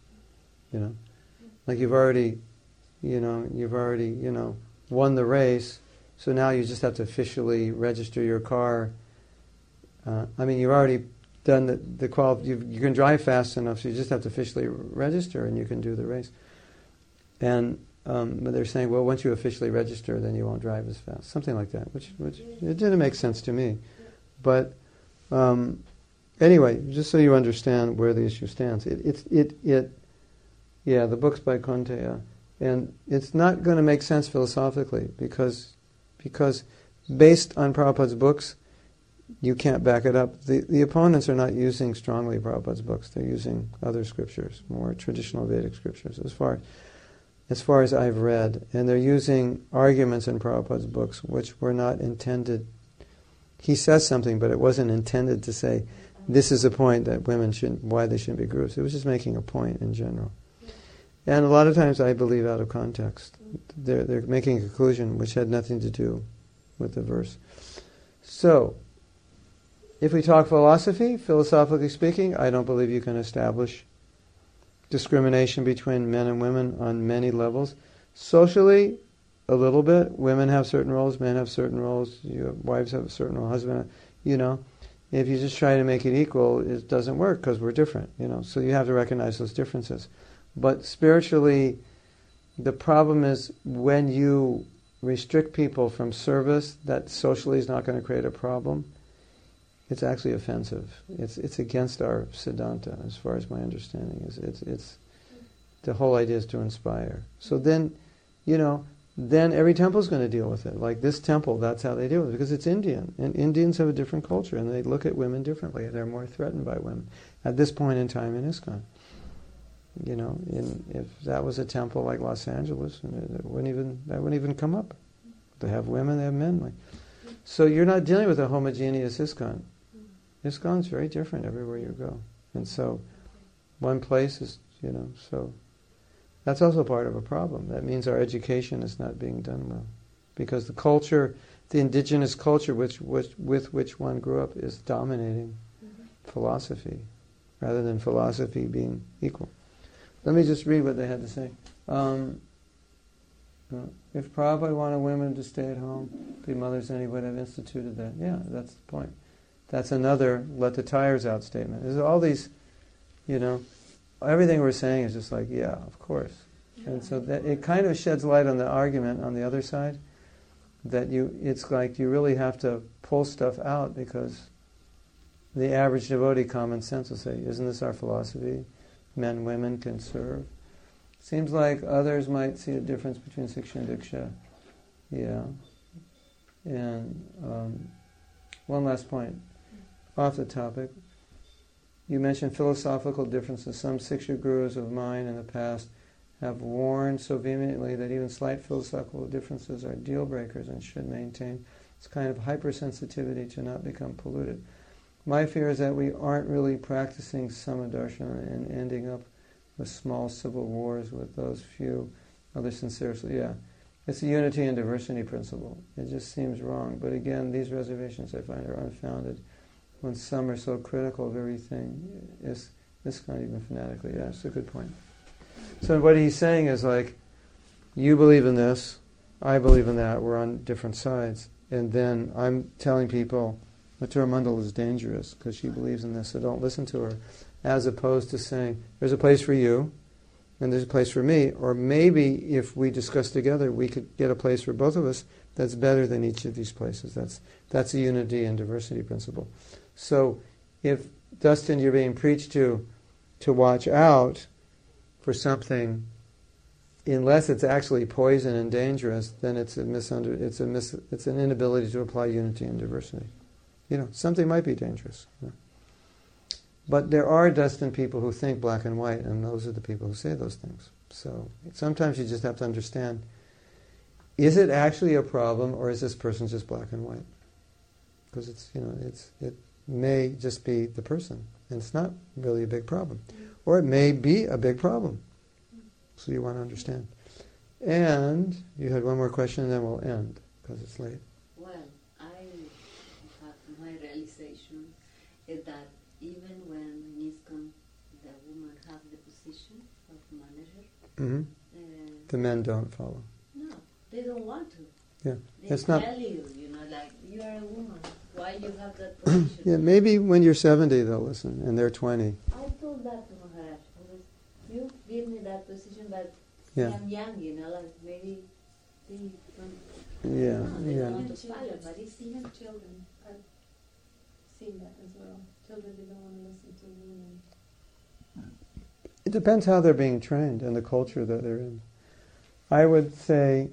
Like you've already won the race, So now you just have to officially register your car. You've already done you can drive fast enough, so you just have to officially register and you can do the race. And but they're saying, well, once you officially register, then you won't drive as fast. Something like that, which it didn't make sense to me. But anyway, just so you understand where the issue stands, the book's by Contea, and it's not going to make sense philosophically because based on Prabhupada's books, you can't back it up. The opponents are not using strongly Prabhupada's books; they're using other scriptures, more traditional Vedic scriptures, as far as I've read, and they're using arguments in Prabhupada's books which were not intended. He says something, but it wasn't intended to say, this is a point that why they shouldn't be gurus. It was just making a point in general. And a lot of times I believe out of context. They're making a conclusion which had nothing to do with the verse. So, if we talk philosophy, philosophically speaking, I don't believe you can establish discrimination between men and women on many levels. Socially, a little bit. Women have certain roles, men have certain roles. Wives have a certain role, husband. If you just try to make it equal, it doesn't work because we're different. So you have to recognize those differences. But spiritually, the problem is when you restrict people from service, that socially is not going to create a problem. It's actually offensive. It's against our Siddhanta, as far as my understanding is. It's the whole idea is to inspire. So then every temple is going to deal with it. Like this temple, that's how they deal with it, because it's Indian, and Indians have a different culture, and they look at women differently. They're more threatened by women at this point in time in ISKCON. If that was a temple like Los Angeles, that wouldn't even come up. They have women, they have men. So you're not dealing with a homogeneous ISKCON. ISKCON's very different everywhere you go. And so one place is, so that's also part of a problem. That means our education is not being done well. Because the culture, the indigenous culture with which one grew up is dominating philosophy, rather than philosophy being equal. Let me just read what they had to say. If Prabhupada wanted women to stay at home, be mothers, then he would have instituted that. Yeah, that's the point. That's another let the tires out statement. There's all these, everything we're saying is just like, yeah, of course. And so that it kind of sheds light on the argument on the other side, that it's like you really have to pull stuff out, because the average devotee, common sense will say, isn't this our philosophy? Men, women can serve. Seems like others might see a difference between Siksha and Diksha. Yeah. And one last point, off the topic. You mentioned philosophical differences. Some Siksha gurus of mine in the past have warned so vehemently that even slight philosophical differences are deal breakers and should maintain this kind of hypersensitivity to not become polluted. My fear is that we aren't really practicing Samadarshana and ending up with small civil wars with those few other sincerely. Yeah, it's a unity and diversity principle. It just seems wrong. But again, these reservations I find are unfounded when some are so critical of everything. It's not even fanatically. Yeah, it's a good point. So what he's saying is like, you believe in this, I believe in that, we're on different sides. And then I'm telling people, Mathura Mandal is dangerous because she believes in this, so don't listen to her. As opposed to saying, there's a place for you, and there's a place for me, or maybe if we discuss together, we could get a place for both of us that's better than each of these places. That's a unity and diversity principle. So if, Dustin, you're being preached to watch out for something, unless it's actually poison and dangerous, then it's an inability to apply unity and diversity. Something might be dangerous. But there are Dustin people who think black and white, and those are the people who say those things. So sometimes you just have to understand, is it actually a problem, or is this person just black and white? Because it may just be the person, and it's not really a big problem. Or it may be a big problem. So you want to understand. And you had one more question, and then we'll end, because it's late. Well, my realization is that even when in ISKCON the woman has the position of manager, the men don't follow. No, they don't want to. Yeah, They it's tell not. you, like, you are a woman. Why you have that position? Yeah, maybe when you're 70 they'll listen, and they're 20. I told that to Maharaj. You give me that position, but Yeah. I'm young, like maybe they don't, Yeah, they yeah. don't want to follow, but it's Even children, I've seen that as well. Children, they don't want to listen to women. It depends how they're being trained and the culture that they're in. I would say,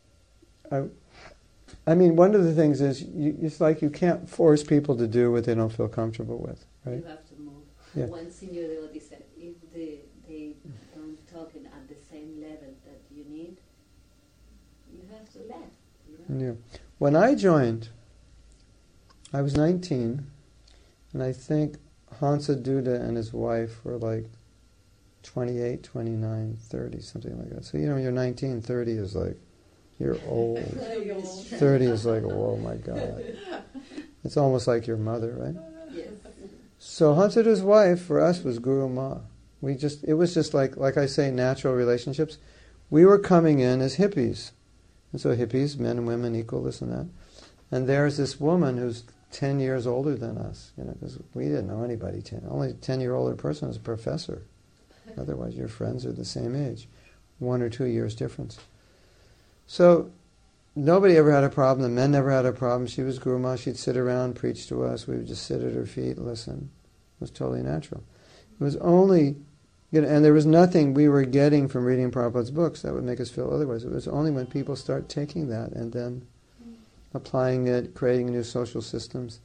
I mean, one of the things is, it's like you can't force people to do what they don't feel comfortable with, right? you have to move. Yeah. One senior devotee said, if they don't talk at the same level that you need, you have to let. Yeah. When I joined, I was 19, and I think Hansa Duda and his wife were like 28, 29, 30, something like that. So, you're 19, 30 is like, you're old. 30 is like, oh my God. It's almost like your mother, right? Yes. So Hansa Duda's wife, for us, was Guru Ma. It was just like I say, natural relationships. We were coming in as hippies. And so hippies, men and women equal, this and that. And there's this woman who's 10 years older than us, because we didn't know anybody 10. Only a 10-year older person is a professor. Otherwise, your friends are the same age. 1 or 2 years difference. So nobody ever had a problem. The men never had a problem. She was Guru Ma. She'd sit around, preach to us. We would just sit at her feet, listen. It was totally natural. It was only, and there was nothing we were getting from reading Prabhupada's books that would make us feel otherwise. It was only when people start taking that and then applying it, creating new social systems.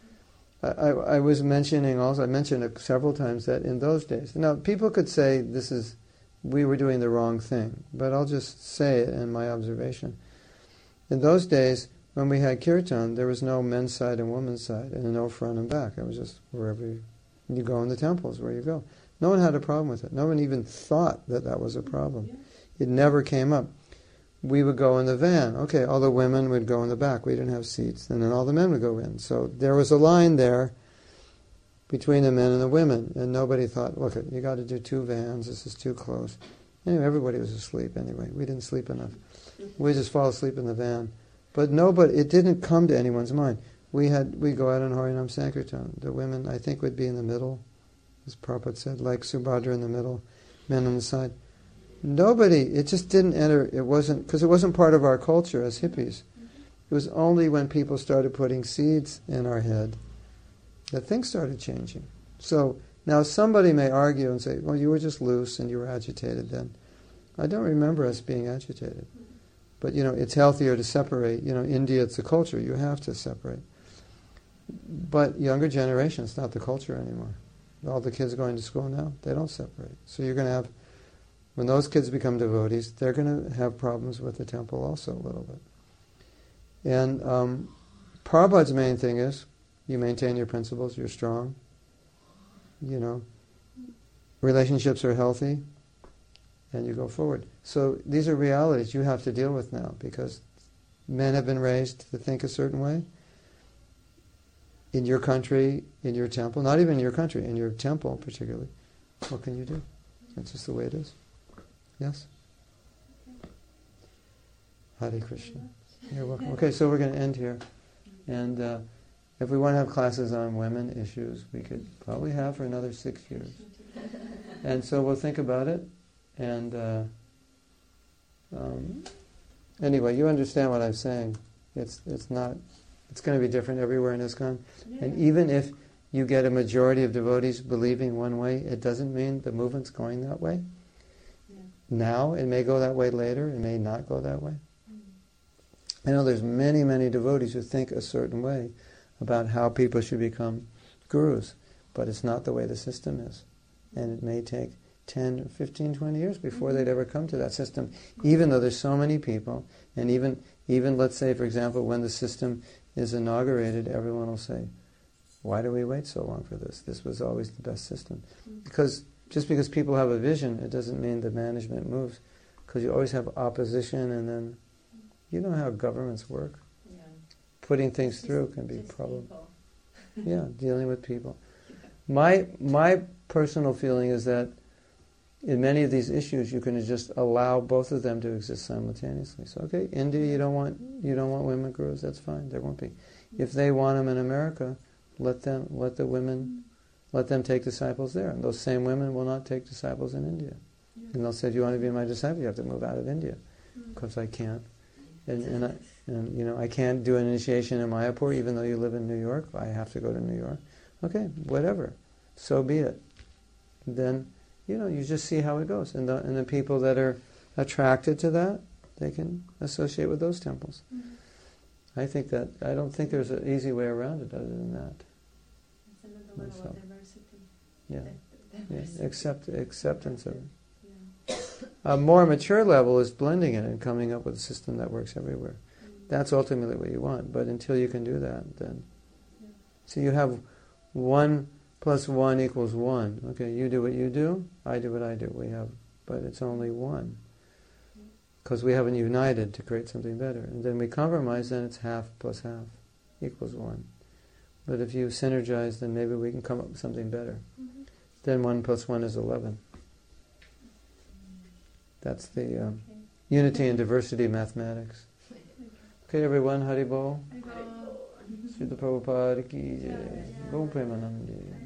I was mentioning also, I mentioned it several times, that in those days, now people could say we were doing the wrong thing, but I'll just say it in my observation. In those days, when we had kirtan, there was no men's side and women's side, and no front and back. It was just wherever you go in the temples, where you go. No one had a problem with it. No one even thought that was a problem. It never came up. We would go in the van. Okay, all the women would go in the back. We didn't have seats. And then all the men would go in. So there was a line there between the men and the women. And nobody thought, look, you got to do 2 vans. This is too close. Anyway, everybody was asleep anyway. We didn't sleep enough. We just fall asleep in the van. But it didn't come to anyone's mind. We'd go out on Harinam Sankirtan. The women, I think, would be in the middle, as Prabhupada said, like Subhadra in the middle, men on the side. Nobody, it just didn't enter, because it wasn't part of our culture as hippies. It was only when people started putting seeds in our head that things started changing. So now somebody may argue and say, well, you were just loose and you were agitated then. I don't remember us being agitated. But, it's healthier to separate. India, it's the culture. You have to separate. But younger generation, it's not the culture anymore. All the kids going to school now, they don't separate. So you're going to have, when those kids become devotees, they're going to have problems with the temple also a little bit. And Prabhupada's main thing is, you maintain your principles, you're strong, relationships are healthy, and you go forward. So these are realities you have to deal with now, because men have been raised to think a certain way. In your country, in your temple, not even in your country, in your temple particularly, what can you do? It's just the way it is. Yes? Hare Krishna. You're welcome. Okay, so we're going to end here. And if we want to have classes on women issues, we could probably have for another 6 years. And so we'll think about it. And anyway, you understand what I'm saying. It's going to be different everywhere in ISKCON. Yeah. And even if you get a majority of devotees believing one way, it doesn't mean the movement's going that way. Yeah. Now, it may go that way later, it may not go that way. I know there's many, many devotees who think a certain way about how people should become gurus, but it's not the way the system is. And it may take 10, 15, 20 years before they'd ever come to that system, even though there's so many people. And even let's say, for example, when the system is inaugurated, everyone will say, why do we wait so long for this? This was always the best system. Because just because people have a vision, it doesn't mean the management moves. Because you always have opposition, and then you know how governments work. Yeah. Putting things through can be a problem. Yeah, dealing with people. My personal feeling is that in many of these issues, you can just allow both of them to exist simultaneously. So, okay, India, you don't want women gurus. That's fine. There won't be. If they want them in America, let them take disciples there. And those same women will not take disciples in India. Yeah. And they'll say, if you want to be my disciple, you have to move out of India. Because I can't. And I can't do an initiation in Mayapur, even though you live in New York. I have to go to New York. Okay, whatever. So be it. Then, you just see how it goes. And the people that are attracted to that, they can associate with those temples. I don't think there's an easy way around it other than that. It's another level of diversity. Yeah. Acceptance of it. Yeah. A more mature level is blending it and coming up with a system that works everywhere. That's ultimately what you want. But until you can do that, then... Yeah. So you have 1 + 1 = 1. Okay, you do what you do, I do what I do. But it's only 1. Because we haven't united to create something better. And then we compromise, then it's half plus half equals 1. But if you synergize, then maybe we can come up with something better. Mm-hmm. Then 1 + 1 is 11. That's the unity and diversity mathematics. Okay, everyone, Hari Bol. Srila Prabhupada ki jai. Gom Premanande.